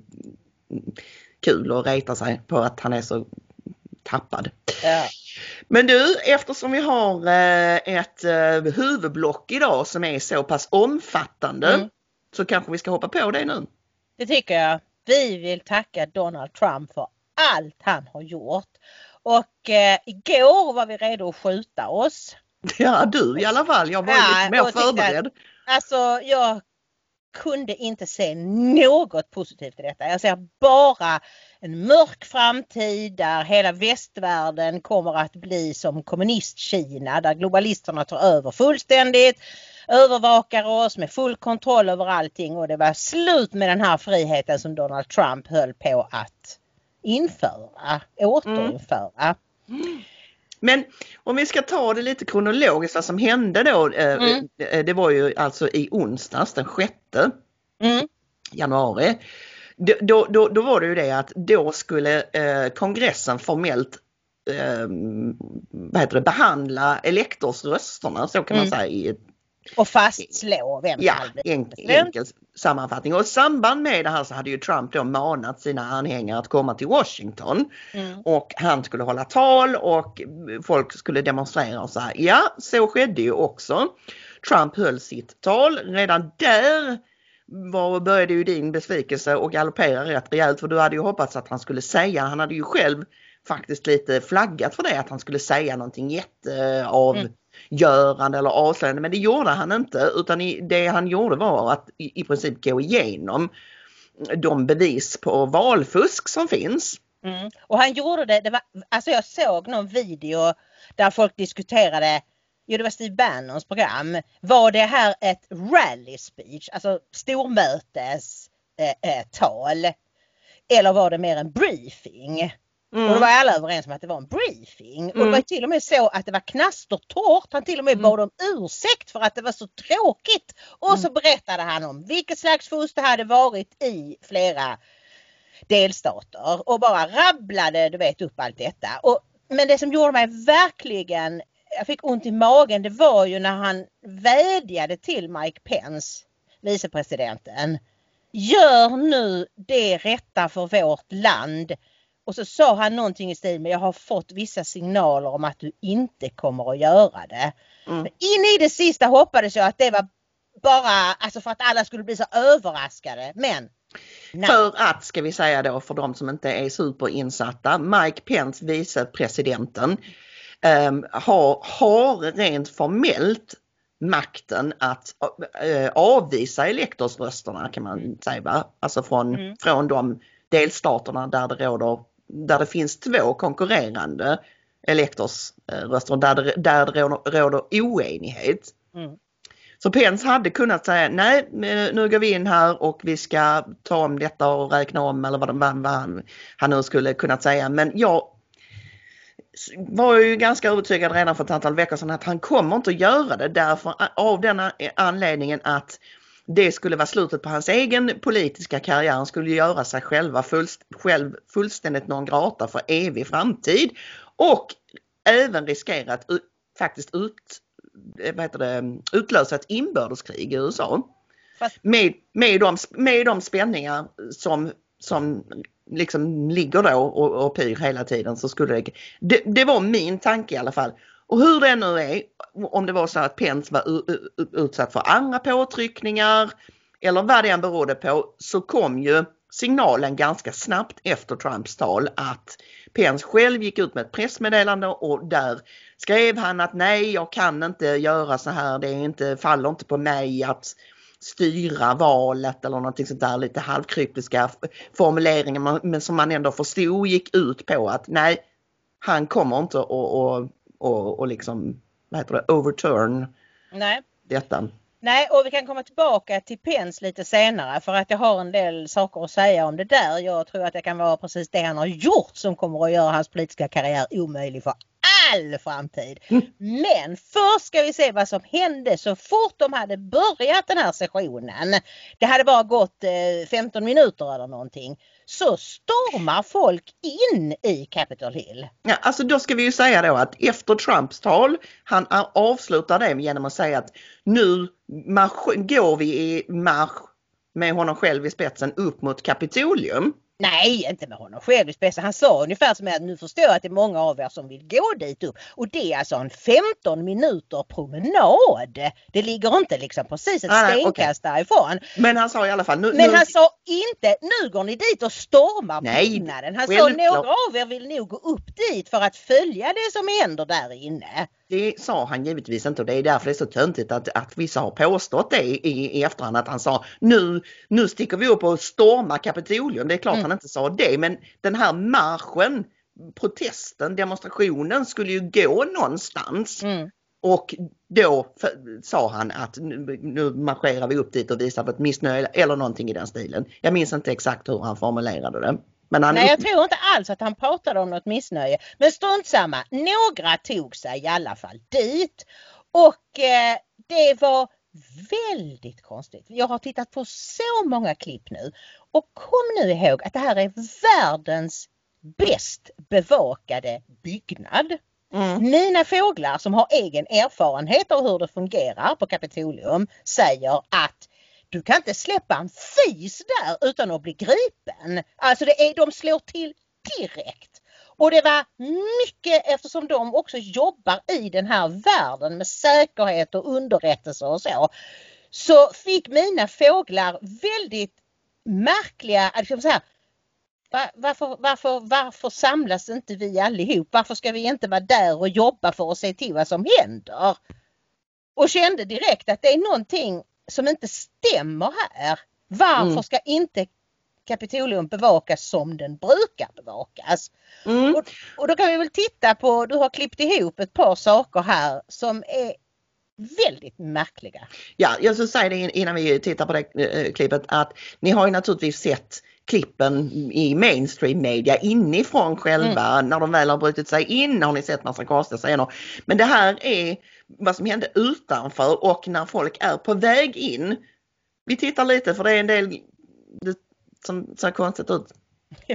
S3: kul att reta sig på att han är så tappad.
S2: Ja.
S3: Men du, eftersom vi har ett huvudblock idag som är så pass omfattande mm. så kanske vi ska hoppa på det nu.
S2: Det tycker jag. Vi vill tacka Donald Trump för allt han har gjort. Och eh, igår var vi redo att skjuta oss.
S3: Ja, du i alla fall. Jag var ja, lite mer förberedd.
S2: Att, alltså, jag kunde inte se något positivt i detta. Jag ser bara en mörk framtid där hela västvärlden kommer att bli som kommunist-Kina, där globalisterna tar över fullständigt, övervakar oss med full kontroll över allting, och det var slut med den här friheten som Donald Trump höll på att införa, återinföra.
S3: Mm. Men om vi ska ta det lite kronologiskt vad som hände då, mm. eh, det var ju alltså i onsdags den sjätte mm. januari. Då, då, då var det ju det att då skulle eh, kongressen formellt eh, vad heter det, behandla elektorsrösterna, så kan mm. man säga. I,
S2: och fastslå vem
S3: ja, en, enkel sammanfattning. Och i samband med det här så hade ju Trump då manat sina anhängare att komma till Washington. Mm. Och han skulle hålla tal och folk skulle demonstrera och så här. Ja, så skedde ju också. Trump höll sitt tal. Redan där var, började ju din besvikelse och galoppera rätt rejält, för du hade ju hoppats att han skulle säga, han hade ju själv faktiskt lite flaggat för det, att han skulle säga någonting jätteavgörande mm. eller avslöjande, men det gjorde han inte, utan det han gjorde var att i, i princip gå igenom de bevis på valfusk som finns.
S2: Mm. Och han gjorde det, det var, alltså jag såg någon video där folk diskuterade, jo, det var Steve Bannons program. Var det här ett rally speech, alltså stormötes eh, eh, tal, eller var det mer en briefing? Mm. Och då var alla överens om att det var en briefing. Mm. Och det var till och med så att det var knastertorrt. Han till och med mm. bad om ursäkt för att det var så tråkigt. Och mm. så berättade han om vilket slags fusk det hade varit i flera delstater. Och bara rabblade, du vet, upp allt detta. Och, men det som gjorde mig verkligen, jag fick ont i magen, det var ju när han vädjade till Mike Pence, vicepresidenten. Gör nu det rätta för vårt land. Och så sa han någonting i stil med, jag har fått vissa signaler om att du inte kommer att göra det. Mm. Men in i det sista hoppades jag att det var bara, alltså för att alla skulle bli så överraskade. Men nej.
S3: För att, ska vi säga då, för de som inte är superinsatta, Mike Pence, vicepresidenten, um, har, har rent formellt makten att uh, avvisa elektorsrösterna, kan man säga, va? Alltså från, mm. från de delstaterna där det råder, där det finns två konkurrerande elektorsröster, där det, där det råder, råder oenighet. Mm. Så Pence hade kunnat säga, nej, nu går vi in här och vi ska ta om detta och räkna om, eller vad, vad, vad han, han nu skulle kunnat säga. Men jag var ju ganska övertygad redan för ett antal veckor sedan att han kommer inte att göra det, därför av den anledningen att det skulle vara slutet på hans egen politiska karriär. Han skulle göra sig själva full, själv fullständigt non grata för evig framtid. Och även riskera att ut, faktiskt ut, vad heter det, utlösa ett inbördeskrig i U S A. Fast... Med, med, de, med de spänningar som, som liksom ligger då och, och pyr hela tiden, så skulle det, det... Det var min tanke i alla fall. Och hur det nu är, om det var så att Pence var utsatt för andra påtryckningar eller vad det än berodde på, så kom ju signalen ganska snabbt efter Trumps tal att Pence själv gick ut med ett pressmeddelande och där skrev han att nej, jag kan inte göra så här, det är inte, faller inte på mig att styra valet eller någonting sånt där, lite halvkryptiska formuleringar, men som man ändå förstod gick ut på att nej, han kommer inte att och, och, och liksom, vad heter det, overturn
S2: nej.
S3: detta.
S2: Nej, och vi kan komma tillbaka till Pence lite senare, för att jag har en del saker att säga om det där. Jag tror att det kan vara precis det han har gjort som kommer att göra hans politiska karriär omöjlig för all framtid. Men först ska vi se vad som hände så fort de hade börjat den här sessionen. Det hade bara gått eh, femton minuter eller någonting. Så stormar folk in i Capitol Hill.
S3: Ja, alltså då ska vi ju säga då att efter Trumps tal, han avslutar det genom att säga att nu marsch, går vi i marsch med honom själv i spetsen upp mot Kapitolium.
S2: Nej, inte med honom själv i spetsen. Han sa ungefär som att nu förstår jag att det är många av er som vill gå dit upp. Och det är alltså en femton minuter promenad. Det ligger inte liksom precis ett ah, stenkast okay. därifrån.
S3: Men han sa i alla fall... Nu,
S2: Men
S3: nu...
S2: han sa inte, nu går ni dit och stormar byggnaden. Han
S3: självklart.
S2: sa, några av er vill nog gå upp dit för att följa det som händer där inne.
S3: Det sa han givetvis inte och det är därför det är så töntigt att, att vissa har påstått det i, i efterhand att han sa nu, nu sticker vi upp och stormar Kapitolium. Det är klart mm. han inte sa det, men den här marschen, protesten, demonstrationen skulle ju gå någonstans. Mm. Och då för, sa han att nu, nu marscherar vi upp dit och visar på ett missnöje eller någonting i den stilen. Jag minns inte exakt hur han formulerade det. Men han...
S2: Nej, jag tror inte alls att han pratade om något missnöje. Men strunt samma, några tog sig i alla fall dit. Och eh, det var väldigt konstigt. Jag har tittat på så många klipp nu. Och kom nu ihåg att det här är världens bäst bevakade byggnad. Mm. Mina fåglar som har egen erfarenhet av hur det fungerar på Kapitolium säger att du kan inte släppa en fis där utan att bli gripen. Alltså det är, de slår till direkt. Och det var mycket eftersom de också jobbar i den här världen med säkerhet och underrättelse och så. Så fick mina fåglar väldigt märkliga, alltså så här, varför, varför, varför samlas inte vi allihop? Varför ska vi inte vara där och jobba för att se till vad som händer? Och kände direkt att det är någonting som inte stämmer här. Varför mm. ska inte Kapitolium bevakas som den brukar bevakas? Mm. Och, och då kan vi väl titta på, du har klippt ihop ett par saker här som är väldigt märkliga.
S3: Ja, jag ska säga det innan vi tittar på det äh, klippet att ni har ju naturligtvis sett klippen i mainstream media inifrån själva mm. när de väl har brutit sig in har ni sett massa konstiga scener. Men det här är vad som hände utanför och när folk är på väg in. Vi tittar lite för det är en del det, som ser konstigt ut. Ja.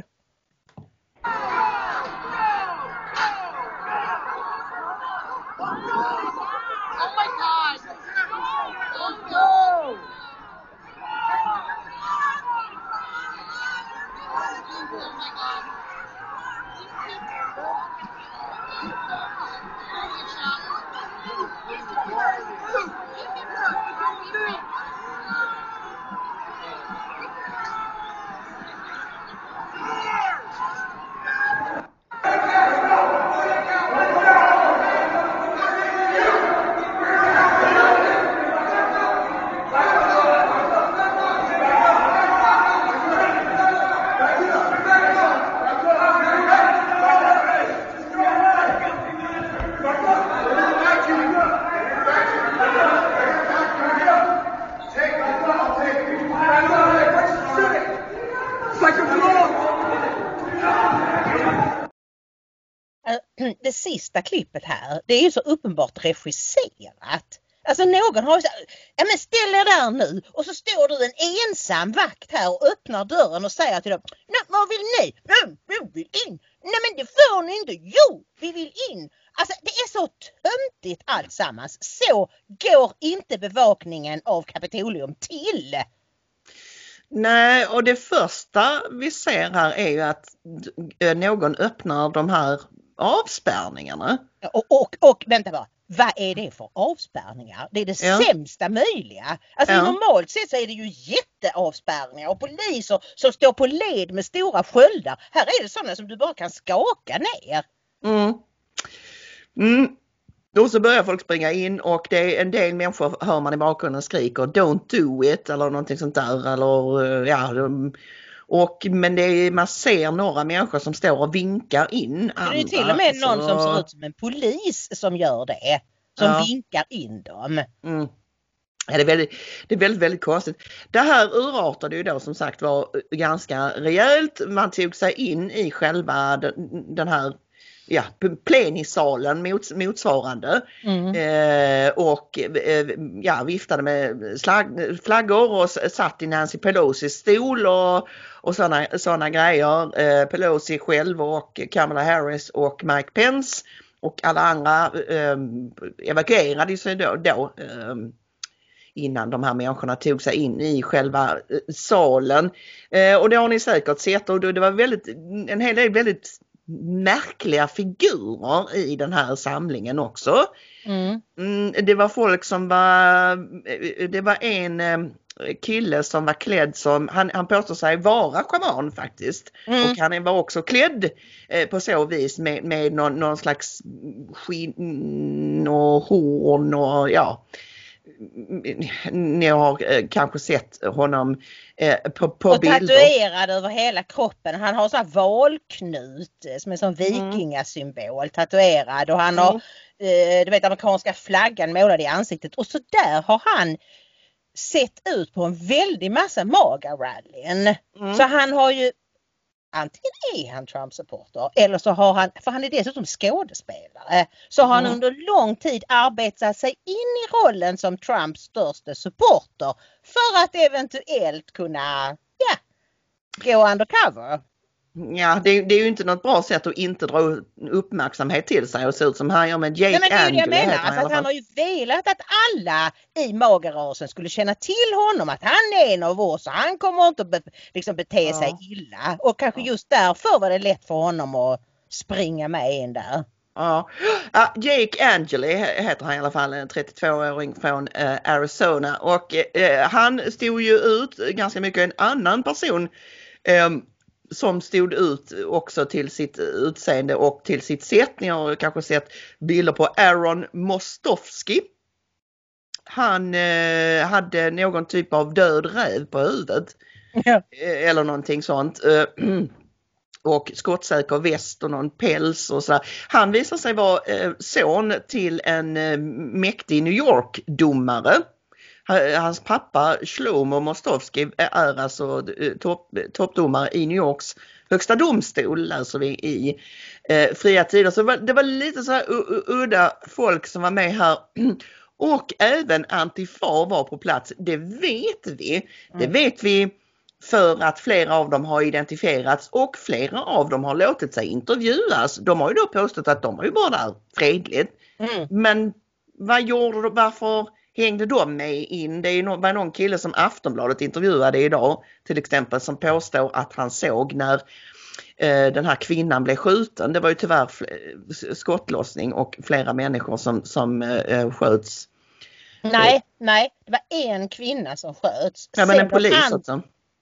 S2: Det sista klippet här, det är ju så uppenbart regisserat. Alltså någon har ju sagt, ja men ställ er där nu och så står du en ensam vakt här och öppnar dörren och säger till dem, nej vad vill ni? Nej, vi vill in. Nej men det får ni inte. Jo, vi vill in. Alltså det är så töntigt alltsammans. Så går inte bevakningen av Kapitolium till.
S3: Nej, och det första vi ser här är ju att någon öppnar de här avspärrningarna.
S2: Och, och, och vänta bara, vad är det för avspärrningar? Det är det ja. sämsta möjliga. Alltså ja. normalt sett så är det ju jätteavspärrningar och poliser som står på led med stora sköldar. Här är det sådana som du bara kan skaka ner.
S3: Mm. Mm. Och så börjar folk springa in och det är en del människor hör man i bakgrunden skriker don't do it eller någonting sånt där. Eller, ja, och, men det är, man ser några människor som står och vinkar in andra.
S2: Det är till och med någon så... som ser ut som en polis som gör det. Som ja. vinkar in dem.
S3: Mm. Ja, det är väldigt, det är väldigt, väldigt konstigt. Det här urartade ju då som sagt var ganska rejält. Man tog sig in i själva den, den här ja, plenisalen mots, motsvarande
S2: Mm.
S3: eh, och eh, ja, viftade med slag, flaggor och satt i Nancy Pelosis stol och, och sådana såna grejer. Eh, Pelosi själv och Kamala Harris och Mike Pence och alla andra eh, evakuerade sig då, då eh, innan de här människorna tog sig in i själva eh, salen. Eh, och det har ni säkert sett, och det var väldigt, en hel del väldigt märkliga figurer i den här samlingen också.
S2: Mm.
S3: Mm, det var folk som var, det var en eh, kille som var klädd som, han, han påstår sig vara schaman faktiskt.
S2: Mm.
S3: Och han var också klädd eh, på så vis med, med någon, någon slags skinn och horn och ja. Ni har eh, kanske sett honom eh, på, på
S2: och
S3: bilder.
S2: tatuerad över hela kroppen. Han har så här valknut som en sån vikingasymbol tatuerad, och han har eh, du vet, amerikanska flaggan målad i ansiktet, och så där har han sett ut på en väldig massa MAGA-rallyn. Mm. Så han har ju, antingen är han Trump-supporter eller så har han, för han är dessutom skådespelare, så har han mm. under lång tid arbetat sig in i rollen som Trumps största supporter för att eventuellt kunna, ja, gå undercover.
S3: Ja, det, det är ju inte något bra sätt att inte dra uppmärksamhet till sig och se ut som han gör med Jake Angeli.
S2: Nej, men det är det jag menar, alltså att han har ju velat att alla i MAGA-rörelsen skulle känna till honom, att han är en av oss och han kommer inte att be, liksom bete ja. sig illa. Och kanske just därför var det lätt för honom att springa med in där.
S3: Ja, ja, Jake Angeli heter han i alla fall, en trettiotvååring från eh, Arizona, och eh, han stod ju ut ganska mycket en annan person eh, som stod ut också till sitt utseende och till sitt sätt. Ni har kanske sett bilder på Aaron Mostovsky. Han eh, hade någon typ av död räv på huvudet. Ja. Eh, eller någonting sånt. Eh, och skottsäker väst och någon päls och sådär. Han visar sig vara eh, son till en eh, mäktig New York-domare. Hans pappa Shlomo Mostovsky är alltså topp, toppdomare i New Yorks högsta domstol, läser vi i eh, Fria Tider. Så det var, det var lite så här udda folk som var med här. Och även Antifa var på plats, det vet vi. Det vet vi för att flera av dem har identifierats och flera av dem har låtit sig intervjuas. De har ju då påstått att de var ju bara där fredligt. Mm. Men vad gjorde de, varför hängde de med in? Det är någon, var någon kille som Aftonbladet intervjuade idag till exempel, som påstår att han såg när eh, den här kvinnan blev skjuten. Det var ju tyvärr fl- skottlossning och flera människor som, som eh, sköts.
S2: Nej, nej, det var en kvinna som sköts.
S3: Ja, men en polis han... också.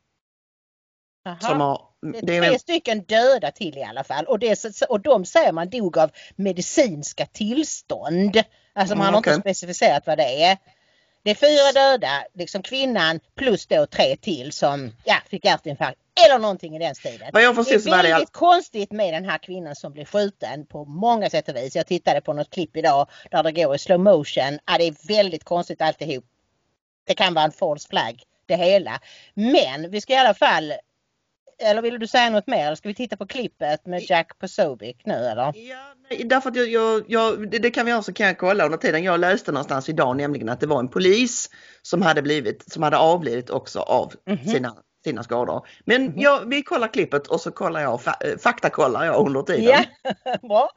S2: Som har, det är tre det är... stycken döda till i alla fall, och, det, och de säger man dog av medicinska tillstånd. Alltså man mm, har okay. inte specificerat vad det är. Det är fyra döda, liksom kvinnan plus då tre till som ja, fick hjärtinfarkt eller någonting i den stilen.
S3: Vad jag får
S2: det är väldigt
S3: det jag...
S2: konstigt med den här kvinnan som blev skjuten på många sätt och vis. Jag tittade på något klipp idag där det går i slow motion. Ja, det är väldigt konstigt alltihop. Det kan vara en false flag, det hela. Men vi ska i alla fall... Eller vill du säga något mer? Eller ska vi titta på klippet med Jack Posobiec nu eller?
S3: Ja, nej, därför att jag, jag, jag, det, det kan vi också kan jag kolla under tiden. Jag läste någonstans idag nämligen att det var en polis som hade blivit, som hade avlidit också av mm-hmm. sina, sina skador. Men mm-hmm. jag, vi kollar klippet och så kollar jag, fakta kollar jag under tiden.
S2: Ja, bra.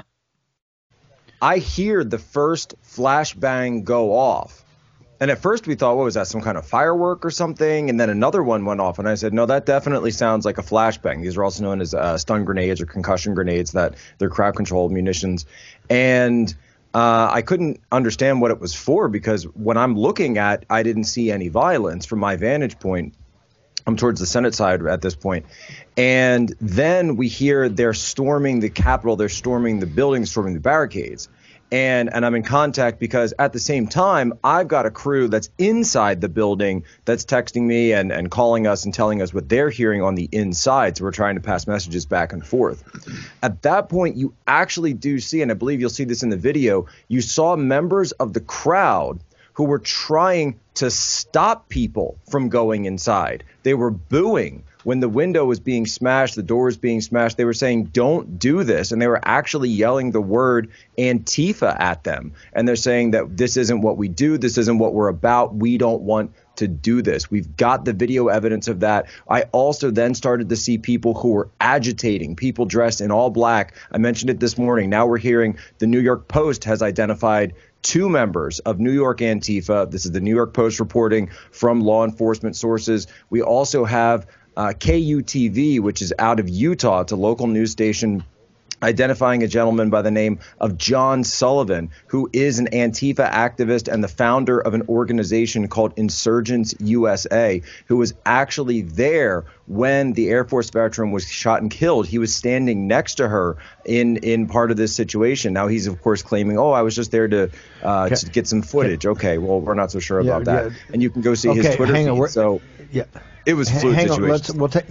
S6: I hear the first flashbang go off. And at first we thought, what was that, some kind of firework or something? And then another one went off. And I said, no, that definitely sounds like a flashbang. These are also known as uh, stun grenades or concussion grenades, that they're crowd controlled munitions. And uh, I couldn't understand what it was for, because when I'm looking at, I didn't see any violence from my vantage point. I'm towards the Senate side at this point. And then we hear they're storming the Capitol, they're storming the buildings, storming the barricades. And and I'm in contact because at the same time, I've got a crew that's inside the building that's texting me and, and calling us and telling us what they're hearing on the inside. So we're trying to pass messages back and forth. At that point, you actually do see, and I believe you'll see this in the video, you saw members of the crowd who were trying to stop people from going inside. They were booing when the window was being smashed, the doors being smashed. They were saying, don't do this. And they were actually yelling the word Antifa at them. And they're saying that this isn't what we do. This isn't what we're about. We don't want to do this. We've got the video evidence of that. I also then started to see people who were agitating, people dressed in all black. I mentioned it this morning. Now we're hearing the New York Post has identified two members of New York Antifa. This is the New York Post reporting from law enforcement sources. We also have uh, K U T V, which is out of Utah. It's a local news station, identifying a gentleman by the name of John Sullivan, who is an Antifa activist and the founder of an organization called Insurgents U S A, who was actually there when the Air Force veteran was shot and killed. He was standing next to her in in part of this situation. Now he's, of course, claiming, oh, I was just there to, uh, to get some footage. Okay, well, we're not so sure
S1: yeah,
S6: about that.
S1: Yeah.
S6: And you can go see
S1: okay,
S6: his Twitter
S1: hang
S6: feed.
S1: On,
S6: so
S1: yeah.
S6: it was a fluid
S1: hang
S6: situation.
S1: On, let's, we'll take...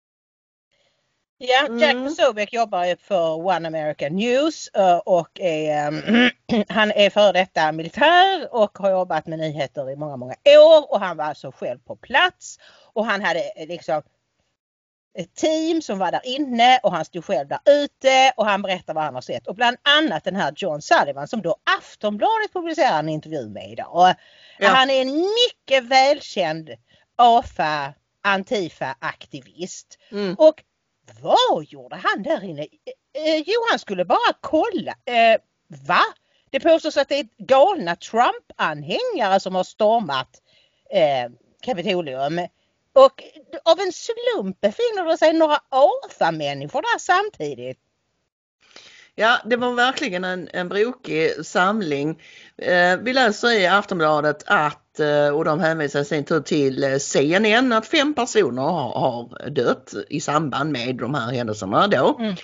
S2: Ja, Jack Posobiec jobbar ju för One American News och är, um, han är före detta militär och har jobbat med nyheter i många, många år, och han var alltså själv på plats och han hade liksom ett team som var där inne och han stod själv där ute och han berättar vad han har sett. Och bland annat den här John Sullivan som då Aftonbladet publicerar en intervju med idag. Och ja. Han är en mycket välkänd A F A, Antifa-aktivist. Mm. Och vad gjorde han där inne? Eh, jo, han skulle bara kolla. Eh, va? Det påstås att det är galna Trump-anhängare som har stormat eh, Kapitolium. Och av en slump befinner det sig några A F A-människor där samtidigt.
S3: Ja, det var verkligen en, en brokig samling. Eh, vi läser i Aftonbladet att, eh, och de hänvisar sin tur till C N N, att fem personer har, har dött i samband med de här händelserna då. Mm.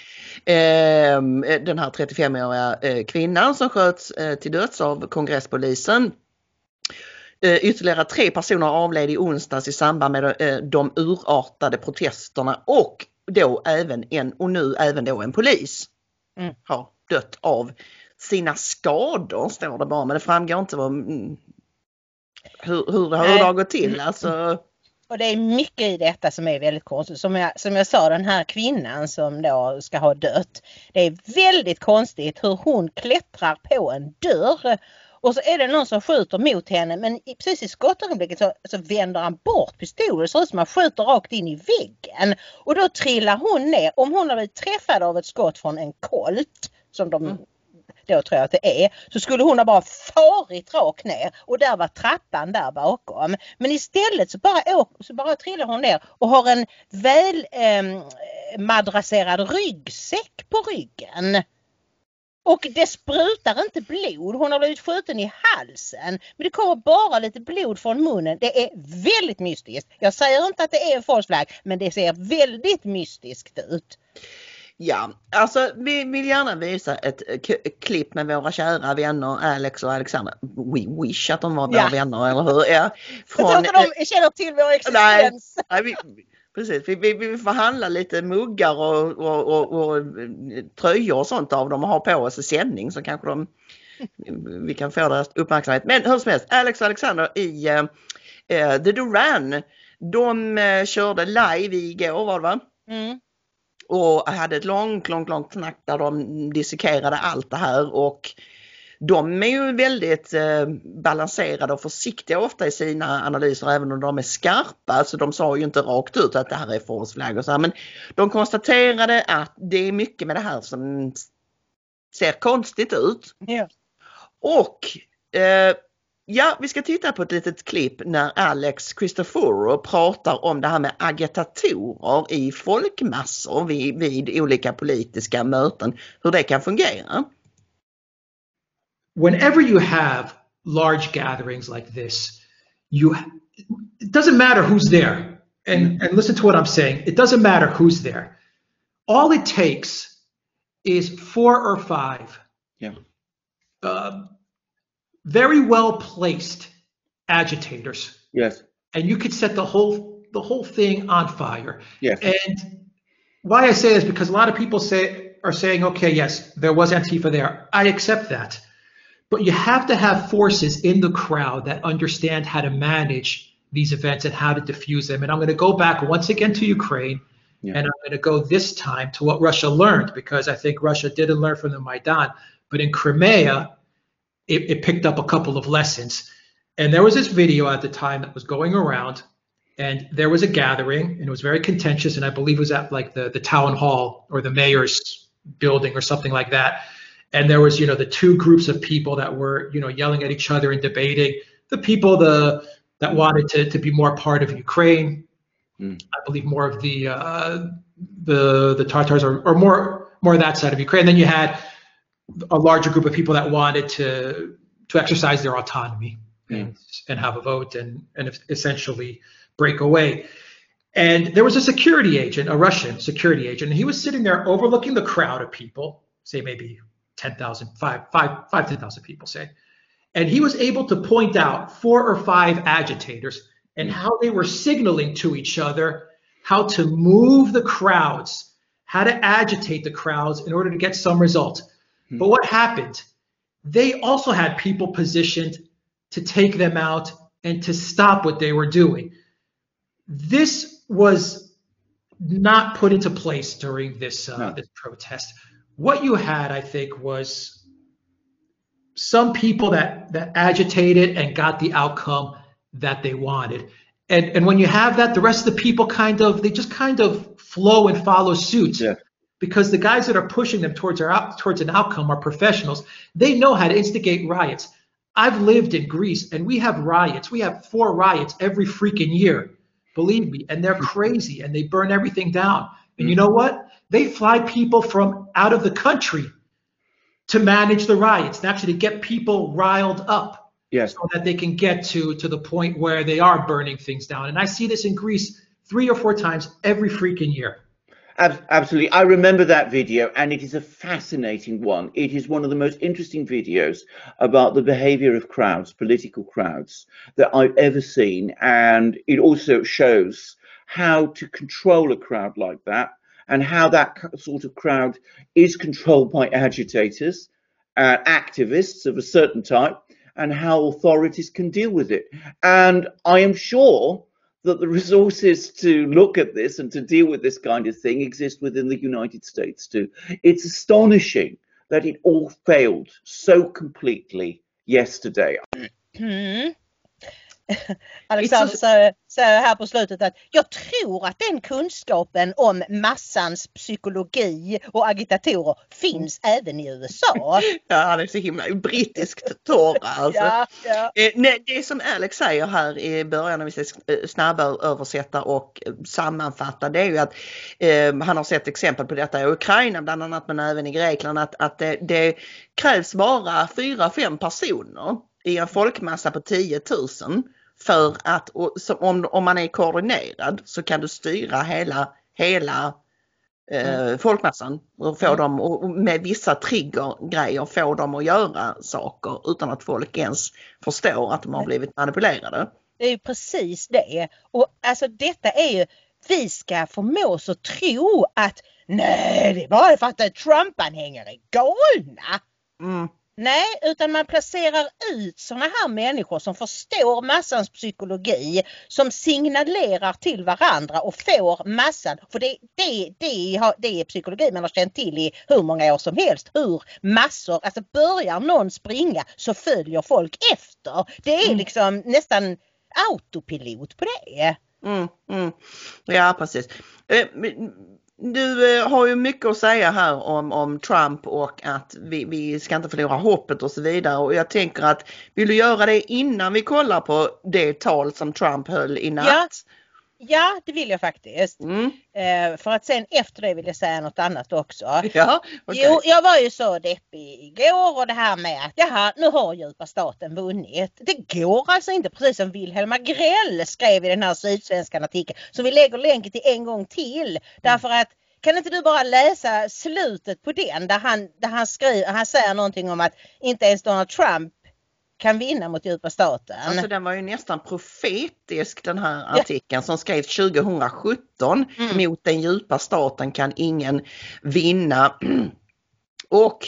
S3: Eh, den här trettiofemåriga eh, kvinnan som sköts eh, till döds av kongresspolisen. Eh, ytterligare tre personer avled i onsdags i samband med eh, de urartade protesterna, och då även en, och nu även då en polis. Mm. Har dött av sina skador, står det bara, men det framgår inte vad, hur, hur, hur det har gått till. Alltså.
S2: Och det är mycket i detta som är väldigt konstigt. Som jag, som jag sa, den här kvinnan som då ska ha dött. Det är väldigt konstigt hur hon klättrar på en dörr. Och så är det någon som skjuter mot henne, men precis i skottögonblicket så, så vänder han bort pistolen. Så ut som han skjuter rakt in i väggen. Och då trillar hon ner. Om hon har blivit träffad av ett skott från en Colt, som de då tror jag att det är, så skulle hon ha bara farit rakt ner. Och där var trappan där bakom. Men istället så bara, åk, så bara trillar hon ner och har en väl eh, madrasserad ryggsäck på ryggen. Och det sprutar inte blod. Hon har blivit skjuten i halsen. Men det kommer bara lite blod från munnen. Det är väldigt mystiskt. Jag säger inte att det är en falsk flagg, men det ser väldigt mystiskt ut.
S3: Ja, alltså vi vill gärna visa ett k- klipp med våra kära vänner Alex och Alexander. We wish att de var våra ja. vänner, eller hur? Ja,
S2: från, jag tror inte de känner till vår existens.
S3: Nej, nej, vi, precis, vi, vi, vi får handla lite muggar och, och, och, och tröjor och sånt av dem och ha på oss i sändning, så kanske de, vi kan få deras uppmärksamhet. Men hur som helst, Alex och Alexander i uh, uh, The Duran, de uh, körde live igår, var det va? Mm. Och hade ett långt, långt, långt snack där de dissekerade allt det här, och de är ju väldigt eh, balanserade och försiktiga ofta i sina analyser, även om de är skarpa. Så de sa ju inte rakt ut att det här är false flag och så här, men de konstaterade att det är mycket med det här som ser konstigt ut.
S2: Yeah.
S3: Och eh, ja, vi ska titta på ett litet klipp när Alex Christoforou pratar om det här med agitatorer i folkmassor vid, vid olika politiska möten, hur det kan fungera.
S7: Whenever you have large gatherings like this, you it doesn't matter who's there. And, and listen to what I'm saying. It doesn't matter who's there. All it takes is four or five
S3: yeah.
S7: uh, very well placed agitators.
S3: Yes.
S7: And you could set the whole the whole thing on fire.
S3: Yes.
S7: And why I say this, because a lot of people say are saying, okay, yes, there was Antifa there. I accept that. but you have to have forces in the crowd that understand how to manage these events and how to diffuse them. And I'm going to go back once again to Ukraine, yeah. and I'm going to go this time to what Russia learned, because I think Russia didn't learn from the Maidan, but in Crimea, it, it picked up a couple of lessons. And there was this video at the time that was going around, and there was a gathering, and it was very contentious, and I believe it was at like the, the town hall or the mayor's building or something like that. And there was, you know, the two groups of people that were, you know, yelling at each other and debating. The people the that wanted to, to be more part of Ukraine, mm. I believe more of the uh, the the Tatars or, or more more of that side of Ukraine. Then you had a larger group of people that wanted to to exercise their autonomy mm. and, and have a vote and and essentially break away. And there was a security agent, a Russian security agent, and he was sitting there overlooking the crowd of people, say maybe ten thousand, five, five, five, ten thousand people, say. And he was able to point out four or five agitators and how they were signaling to each other how to move the crowds, how to agitate the crowds in order to get some result. Hmm. But what happened? They also had people positioned to take them out and to stop what they were doing. This was not put into place during this uh, no. this protest. What you had, I think, was some people that that agitated and got the outcome that they wanted. And and when you have that, the rest of the people kind of they just kind of flow and follow suit. Yeah. Because the guys that are pushing them towards our towards an outcome are professionals. They know how to instigate riots. I've lived in Greece, and we have riots. We have four riots every freaking year. Believe me, and they're crazy, and they burn everything down. And you know what? They fly people from out of the country to manage the riots, and actually to get people riled up, yes, so that they can get to, to the point where they are burning things down. And I see this in Greece three or four times every freaking year.
S8: Absolutely. I remember that video, and it is a fascinating one. It is one of the most interesting videos about the behavior of crowds, political crowds, that I've ever seen. And it also shows how to control a crowd like that, and how that sort of crowd is controlled by agitators, uh, activists of a certain type, and how authorities can deal with it. And I am sure that the resources to look at this and to deal with this kind of thing exist within the United States too. It's astonishing that it all failed so completely yesterday.
S2: Mm. Alexander säger så här på slutet att jag tror att den kunskapen om massans psykologi och agitatorer finns mm. även i U S A.
S3: Ja, det är så himla brittiskt torr alltså. Ja, ja. Eh, nej, det som Alex säger här i början när vi ska snabba översätta och sammanfatta, det är ju att eh, han har sett exempel på detta i Ukraina bland annat, men även i Grekland, att, att det, det krävs bara fyra, fem personer i en folkmassa på tio tusen för att, och, så, om, om man är koordinerad så kan du styra hela, hela eh, mm. folkmassan och få mm. dem, och med vissa triggergrejer få dem att göra saker utan att folk ens förstår att de har blivit manipulerade.
S2: Det är ju precis det. Och alltså detta är ju, vi ska förmå oss att tro att nej, det är bara för att Trump-anhängare är galna. Mm. Nej, utan man placerar ut såna här människor som förstår massans psykologi, som signalerar till varandra och får massan. För det, det, det, det är psykologi man har känt till i hur många år som helst. Hur massor, alltså börjar någon springa så följer folk efter. Det är liksom nästan autopilot på det.
S3: Mm, mm. Ja, precis. Eh, Du eh, har ju mycket att säga här om, om Trump och att vi, vi ska inte förlora hoppet och så vidare. Och jag tänker att, vill du göra det innan vi kollar på det tal som Trump höll i natt?
S2: Ja, ja det vill jag faktiskt. Mm. Eh, för att sen efter det vill jag säga något annat också.
S3: Ja, okay.
S2: Jo, jag var ju så deppig igår, och det här med att jaha, nu har djupa staten vunnit. Det går alltså inte, precis som Wilhelm Agrell skrev i den här Sydsvenskan artikeln. Så vi lägger länken till en gång till. Därför att, kan inte du bara läsa slutet på den där han, där han skriver, han säger någonting om att inte ens Donald Trump kan vinna mot djupa staten.
S3: Alltså den var ju nästan profetisk, den här artikeln, ja, som skrevs tjugohundrasjutton. Mm. Mot den djupa staten kan ingen vinna. Och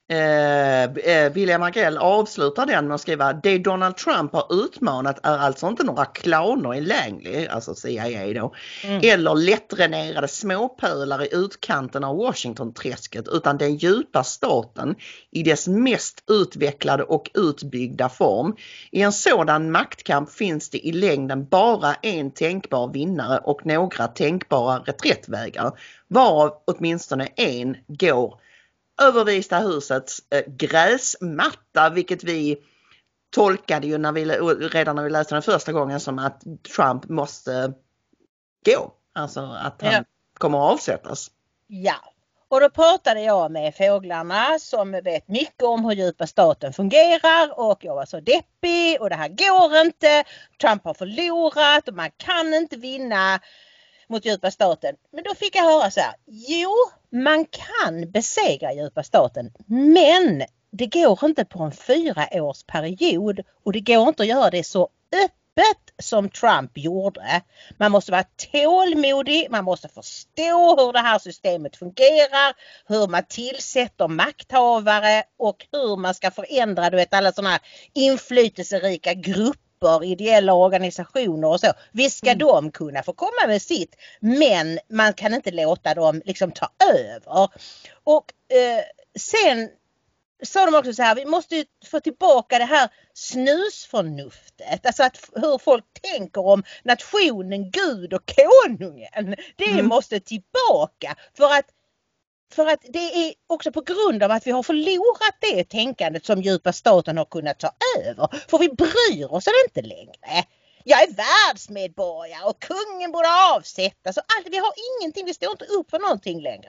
S3: Eh, William Agrell avslutar den med att skriva: det Donald Trump har utmanat är alltså inte några clowner i Langley, alltså C I A då, mm. eller lättdränerade småpölar i utkanten av Washington-träsket, utan den djupa staten i dess mest utvecklade och utbyggda form. I en sådan maktkamp finns det i längden bara en tänkbar vinnare och några tänkbara reträttvägar, varav åtminstone en går över Vita husets eh, gräsmatta, vilket vi tolkade ju när vi, redan när vi läste den första gången som att Trump måste gå. Alltså att han ja. kommer att avsättas.
S2: Ja, och då pratade jag med fåglarna som vet mycket om hur djupa staten fungerar, och jag var så deppig och det här går inte. Trump har förlorat och man kan inte vinna mot djupa staten. Men då fick jag höra så här: jo, man kan besegra djupa staten, men det går inte på en fyraårsperiod, och det går inte att göra det så öppet som Trump gjorde. Man måste vara tålmodig, man måste förstå hur det här systemet fungerar, hur man tillsätter makthavare och hur man ska förändra, du vet, alla sådana här inflytelserika grupper, ideella organisationer och så. Visst ska mm. de kunna få komma med sitt, men man kan inte låta dem liksom ta över. Och eh, sen sa de också så här: vi måste ju få tillbaka det här snusförnuftet. Alltså att hur folk tänker om nationen, Gud och konungen. Det mm. måste tillbaka, för att För att det är också på grund av att vi har förlorat det tänkandet som djupa staten har kunnat ta över. För vi bryr oss inte längre. Jag är världsmedborgare och kungen borde avsättas. Och allt, vi har ingenting, vi står inte upp för någonting längre.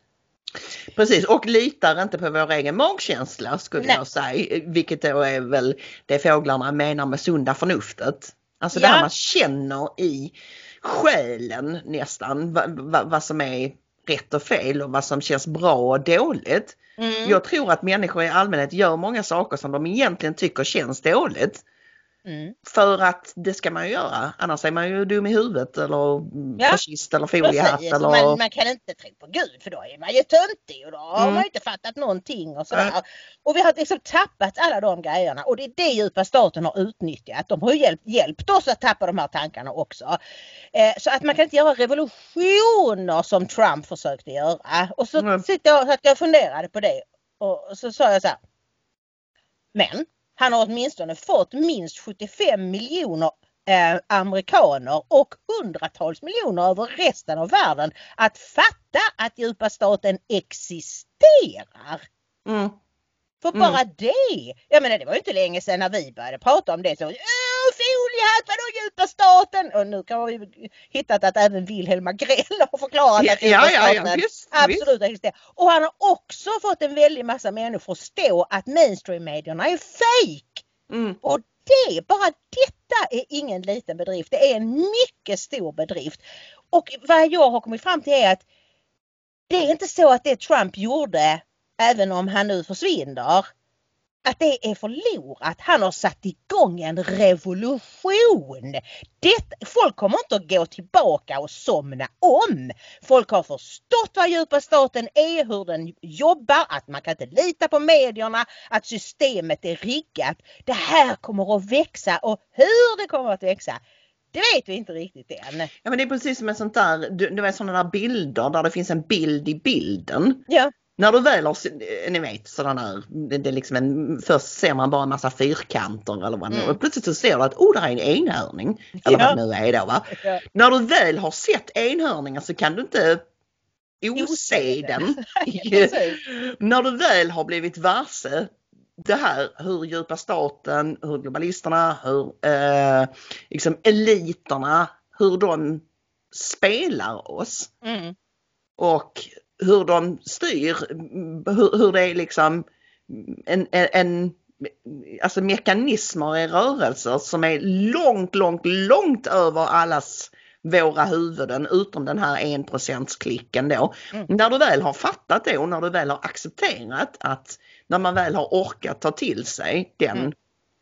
S3: Precis, och litar inte på vår egen magkänsla, skulle Nej. jag säga. Vilket då är väl det fåglarna menar med sunda förnuftet. Alltså ja. det här man känner i själen nästan, vad, vad, vad som är rätt och fel och vad som känns bra och dåligt. Mm. Jag tror att människor i allmänhet gör många saker som de egentligen tycker känns dåligt. Mm. För att det ska man ju göra. Annars är man ju dum i huvudet eller ja. fascist eller foliehatt. Eller...
S2: Man, man kan inte tro på Gud, för då är man ju töntig och då har mm. man ju inte fattat någonting och sådär. Mm. Och vi har liksom tappat alla de grejerna, och det är det djupa staten har utnyttjat. De har ju hjälpt, hjälpt oss att tappa de här tankarna också. Eh, så att man kan inte göra revolutioner som Trump försökte göra. Och så mm. sitter jag, så att jag funderade på det, och så sa jag så här: men han har åtminstone fått minst sjuttiofem miljoner eh, amerikaner och hundratals miljoner över resten av världen att fatta att djupa staten existerar. Mm. För mm. bara det. Jag menar, det var ju inte länge sedan när vi började prata om det. Så, foliehatt, vadå djupa staten? Och nu kan vi hittat att även Wilhelm Agrell har förklarat att
S3: ja, ja, ja, ja, visst,
S2: absolut existerar. Och han har också fått en väldig massa människor att förstå att mainstream-medierna är fake. Mm. Och det, bara detta är ingen liten bedrift. Det är en mycket stor bedrift. Och vad jag har kommit fram till är att det är inte så att det Trump gjorde, även om han nu försvinner, att det är förlorat. Han har satt igång en revolution. Det, folk kommer inte att gå tillbaka och somna om. Folk har förstått vad djupa staten är, hur den jobbar, att man kan inte lita på medierna, att systemet är riggat. Det här kommer att växa, och hur det kommer att växa, det vet vi inte riktigt än.
S3: Ja, men det är precis som en sånt där, du, du vet sådana där bilder där det finns en bild i bilden.
S2: Ja.
S3: När du väl har, ni vet, sådana där, det, det är liksom en, först ser man bara en massa fyrkanter eller vad det mm. och plötsligt så ser du att, oh, det är en enhörning. Eller ja. vad det nu är då, va? Ja. När du väl har sett enhörningen så kan du inte ose den. När du väl har blivit varse det här, hur djupa staten, hur globalisterna, hur eh, liksom eliterna, hur de spelar oss. Mm. Och hur de styr, hur, hur det är liksom en, en, en alltså mekanismer i rörelser som är långt, långt, långt över allas våra huvuden, utom den här en procents klicken då. Mm. När du väl har fattat det och när du väl har accepterat att, när man väl har orkat ta till sig den mm.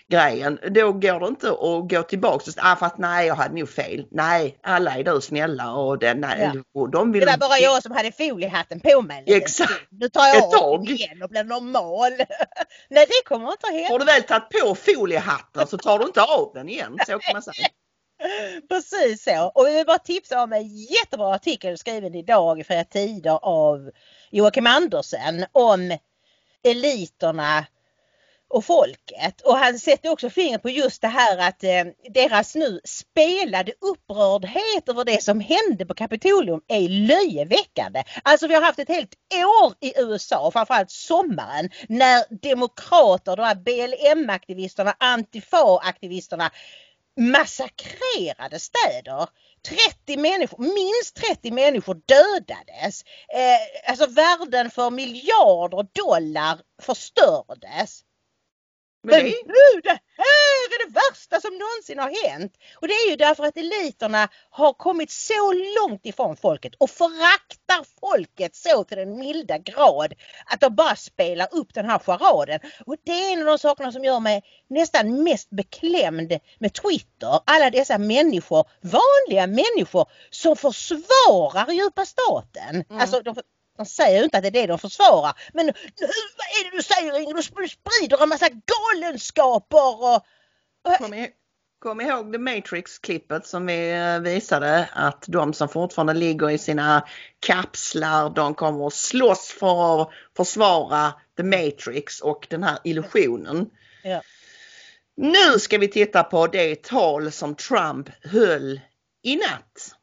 S3: grejen. Då går det inte att gå tillbaka och säga ah, för att nej jag hade nog fel. Nej, alla är då snälla och, det, nej,
S2: Ja.
S3: och de vill...
S2: Det var bara jag som hade foliehatten på mig.
S3: Exakt.
S2: Nu tar jag
S3: Ett
S2: av
S3: tag.
S2: den igen och blir normal. Nej, det kommer inte att hända.
S3: Har du väl tagit på foliehatten så tar du inte av den igen, så kan man säga.
S2: Precis så. Och vi vill bara tipsa om en jättebra artikel skriven idag i Fria Tider av Joakim Andersen om eliterna och folket. Och han sätter också fingret på just det här att eh, deras nu spelade upprördhet över det som hände på Kapitolium är löjeväckande. Alltså vi har haft ett helt år i U S A, framförallt sommaren, när demokrater, de här B L M-aktivisterna, Antifa-aktivisterna massakrerade städer. trettio människor, minst trettio människor dödades. Eh, alltså värden för miljarder dollar förstördes. Men
S3: Men det...
S2: nu, det här är det värsta som någonsin har hänt. Och det är ju därför att eliterna har kommit så långt ifrån folket och föraktar folket så till den milda grad att de bara spelar upp den här charaden. Och det är en av de sakerna som gör mig nästan mest beklämd med Twitter. Alla dessa människor, vanliga människor som försvarar djupa staten. Mm. Alltså de De säger ju inte att det är det de försvarar. Men nu, vad är det du säger, Ingrid? Du sprider en massa galenskaper. Och, och...
S3: Kom, ihåg, kom ihåg The Matrix-klippet som vi visade. Att de som fortfarande ligger i sina kapslar, de kommer att slåss för att försvara The Matrix och den här illusionen.
S2: Ja.
S3: Nu ska vi titta på det tal som Trump höll i natt.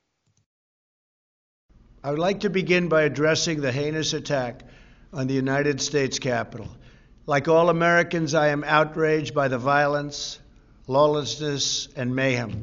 S9: I would like to begin by addressing the heinous attack on the United States Capitol. Like all Americans, I am outraged by the violence, lawlessness, and mayhem.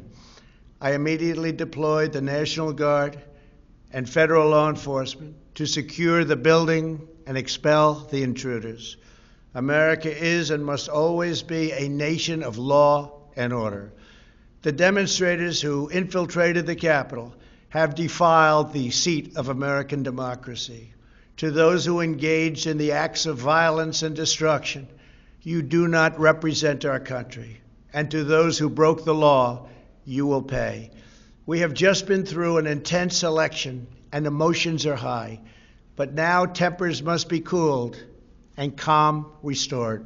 S9: I immediately deployed the National Guard and federal law enforcement to secure the building and expel the intruders. America is and must always be a nation of law and order. The demonstrators who infiltrated the Capitol have defiled the seat of American democracy. To those who engaged in the acts of violence and destruction, you do not represent our country. And to those who broke the law, you will pay. We have just been through an intense election and emotions are high, but now tempers must be cooled and calm restored.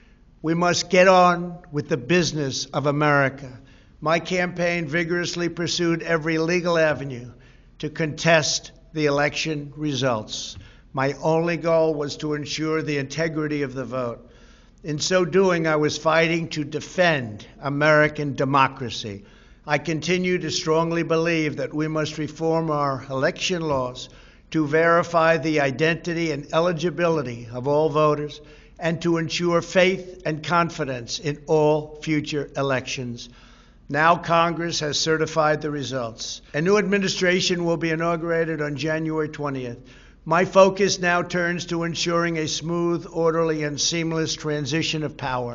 S9: We must get on with the business of America. My campaign vigorously pursued every legal avenue to contest the election results. My only goal was to ensure the integrity of the vote. In so doing, I was fighting to defend American democracy. I continue to strongly believe that we must reform our election laws to verify the identity and eligibility of all voters and to ensure faith and confidence in all future elections. Now Congress has certified the results. A new administration will be inaugurated on January twentieth. My focus now turns to ensuring a smooth, orderly, and seamless transition of power.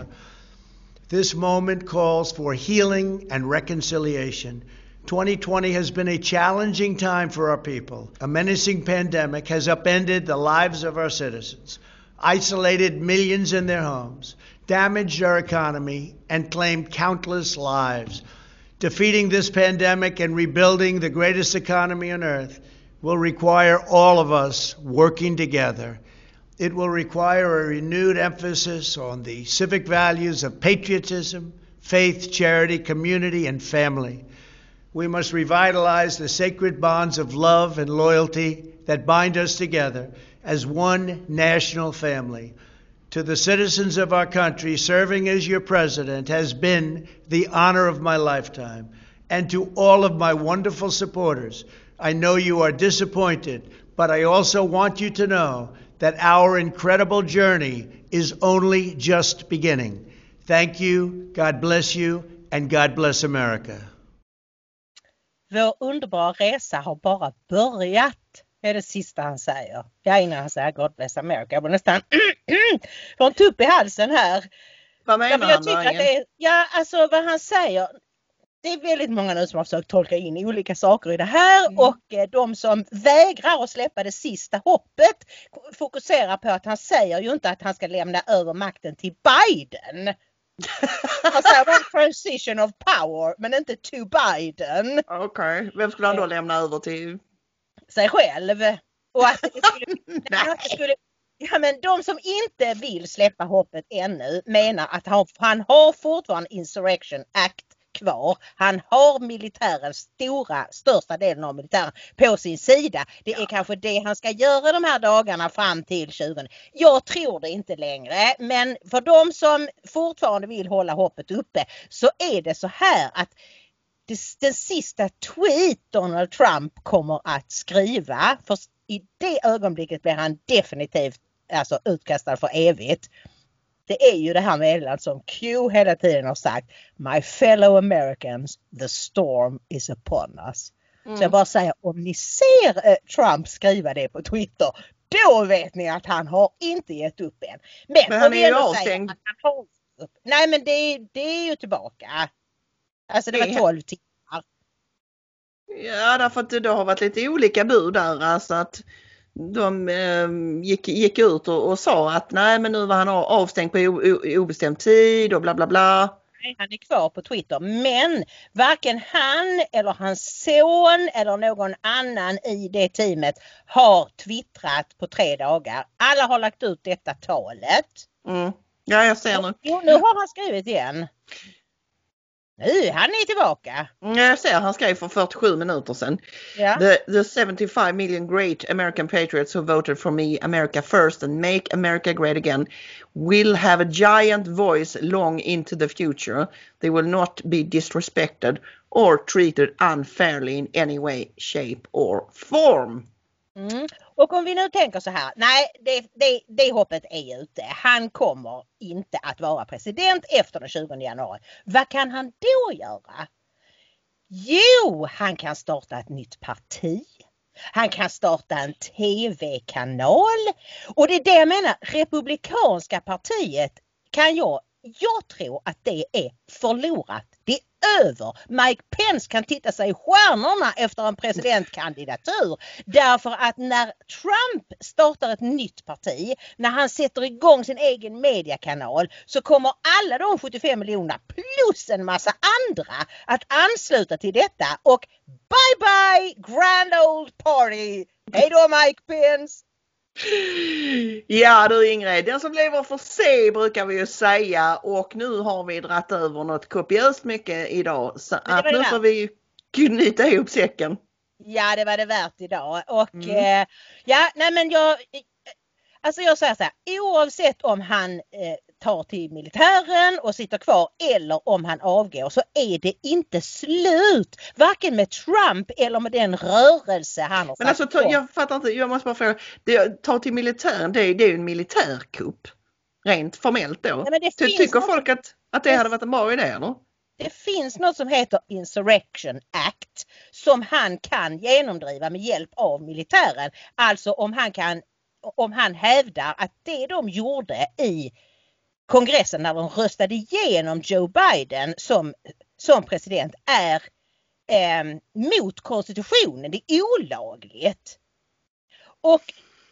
S9: This moment calls for healing and reconciliation. twenty twenty has been a challenging time for our people. A menacing pandemic has upended the lives of our citizens, isolated millions in their homes, damaged our economy, and claimed countless lives. Defeating this pandemic and rebuilding the greatest economy on earth will require all of us working together. It will require a renewed emphasis on the civic values of patriotism, faith, charity, community, and family. We must revitalize the sacred bonds of love and loyalty that bind us together as one national family. To the citizens of our country, serving as your president has been the honor of my lifetime. And to all of my wonderful supporters, I know you are disappointed, but I also want you to know that our incredible journey is only just beginning. Thank you, God bless you, and God bless America.
S2: Vår underbara resa har bara börjat. Det är det sista han säger. Ja, innan han säger God bless America. Jag var nästan får en tupp i halsen här.
S3: Vad menar
S2: jag
S3: han
S2: tycker
S3: då?
S2: Att det är, ja, alltså vad han säger. Det är väldigt många nu som har försökt tolka in olika saker i det här. Mm. Och eh, de som vägrar att släppa det sista hoppet fokuserar på att han säger ju inte att han ska lämna över makten till Biden. Han säger bara transition of power, men inte to Biden.
S3: Okej, okay. Vem skulle han då lämna över till?
S2: Sig själv. Och att det skulle, att det skulle ja, men de som inte vill släppa hoppet ännu menar att han, han har fortfarande Insurrection Act kvar. Han har militären, stora, största delen av militären på sin sida. Det är kanske det han ska göra de här dagarna fram till tjugo. Jag tror det inte längre, men för de som fortfarande vill hålla hoppet uppe så är det så här att det, den sista tweet Donald Trump kommer att skriva, för i det ögonblicket blir han definitivt alltså utkastad för evigt. Det är ju det här meddelandet som Q hela tiden har sagt. My fellow Americans, the storm is upon us. Mm. Så jag bara säger, om ni ser eh, Trump skriva det på Twitter, då vet ni att han har inte gett upp än. Men,
S3: men han är ju avstängd.
S2: Nej, men det, det är ju tillbaka. Alltså det var tolv timmar.
S3: Ja, därför att det har varit lite olika bud där. Alltså att de eh, gick, gick ut och, och sa att nej, men nu var han avstängd på o, o, obestämd tid och bla bla bla.
S2: Nej, han är kvar på Twitter, men varken han eller hans son eller någon annan i det teamet har twittrat på tre dagar. Alla har lagt ut detta talet.
S3: Mm. Ja, jag ser nu.
S2: Jo, nu har han skrivit igen. Nu, han är tillbaka.
S3: Jag ser, han skrev för fyrtiosju minuter sedan.
S2: Ja.
S3: The, the seventy-five million great American patriots who voted for me, America first and make America great again, will have a giant voice long into the future. They will not be disrespected or treated unfairly in any way, shape or form.
S2: Mm. Och om vi nu tänker så här, nej det, det, det hoppet är ute. Han kommer inte att vara president efter den tjugonde januari. Vad kan han då göra? Jo, han kan starta ett nytt parti. Han kan starta en tv-kanal. Och det är det jag menar, Republikanska partiet kan jag, jag tror att det är förlorat. Det är över. Mike Pence kan titta sig i stjärnorna efter en presidentkandidatur. Därför att när Trump startar ett nytt parti, när han sätter igång sin egen mediekanal, så kommer alla de sjuttiofem miljonerna plus en massa andra att ansluta till detta. Och bye bye grand old party. Hej då Mike Pence.
S3: Ja du Ingrid, den som lever får se brukar vi ju säga, och nu har vi dratt över något kopiöst mycket idag så att nu får vi knyta ihop säcken.
S2: Ja, det var det värt idag och mm. eh, ja, nej men jag alltså jag säger så här, oavsett om han eh, tar till militären och sitter kvar eller om han avgår, så är det inte slut. Varken med Trump eller med den rörelse han har.
S3: Men alltså, ta, jag fattar inte, jag måste bara fråga, det, ta till militären, det, det är ju en militärkupp. Rent formellt då. Ja, Ty, tycker något, folk att, att det, det hade varit en bra idé eller?
S2: Det finns något som heter Insurrection Act som han kan genomdriva med hjälp av militären. Alltså om han kan om han hävdar att det de gjorde i kongressen när de röstade igenom Joe Biden som, som president är eh, mot konstitutionen. Det är olagligt. Och,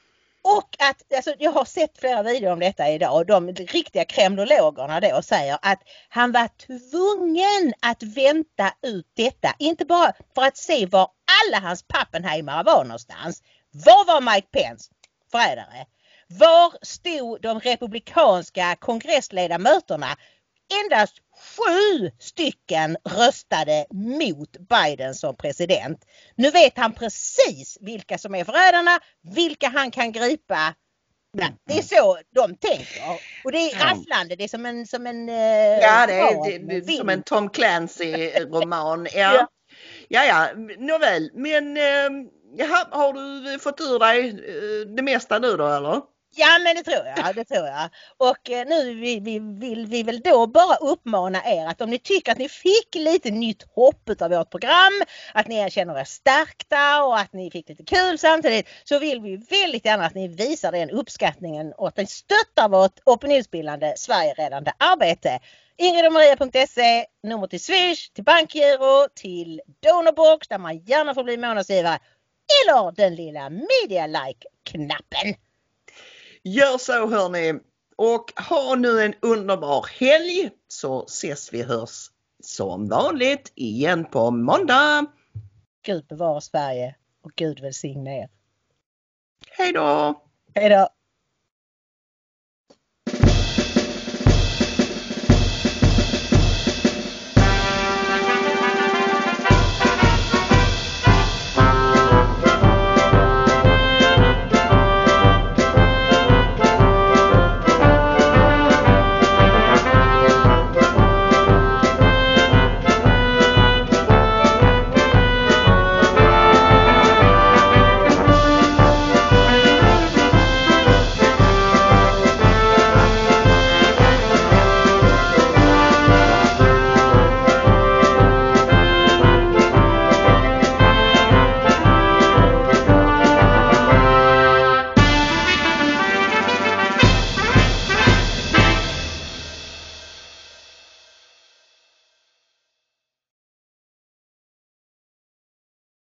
S2: och att, alltså, jag har sett flera videor om detta idag och de riktiga kremlologerna då säger att han var tvungen att vänta ut detta. Inte bara för att se var alla hans pappenheimare var någonstans. Var var Mike Pence? Förrädare. Var stod de republikanska kongressledamöterna? Endast sju stycken röstade mot Biden som president. Nu vet han precis vilka som är förrädarna, vilka han kan gripa. Ja, det är så de tänker. Och det är rafflande, det är som en... Som en
S3: ja, det är, det, det, som en Tom Clancy-roman. Ja. Ja. ja, ja, nåväl. Men... Eh, Jaha, har du fått ur dig det mesta nu då eller?
S2: Ja men det tror jag, det tror jag. Och eh, nu vill vi, vill vi väl då bara uppmana er att om ni tycker att ni fick lite nytt hopp av vårt program, att ni känner er stärkta och att ni fick lite kul samtidigt, så vill vi väldigt gärna att ni visar den uppskattningen och att ni stöttar vårt opinionsbildande Sverige-räddande arbete. ingrid och maria punkt se, nummer till Swish, till bankgiro, till Donorbox där man gärna får bli månadsgivare. Eller den lilla media-like-knappen.
S3: Gör så hörni. och ha nu en underbar helg, så ses vi hörs som vanligt igen på måndag.
S2: Gud bevara Sverige och Gud välsigne er.
S3: Hej då!
S2: Hej då!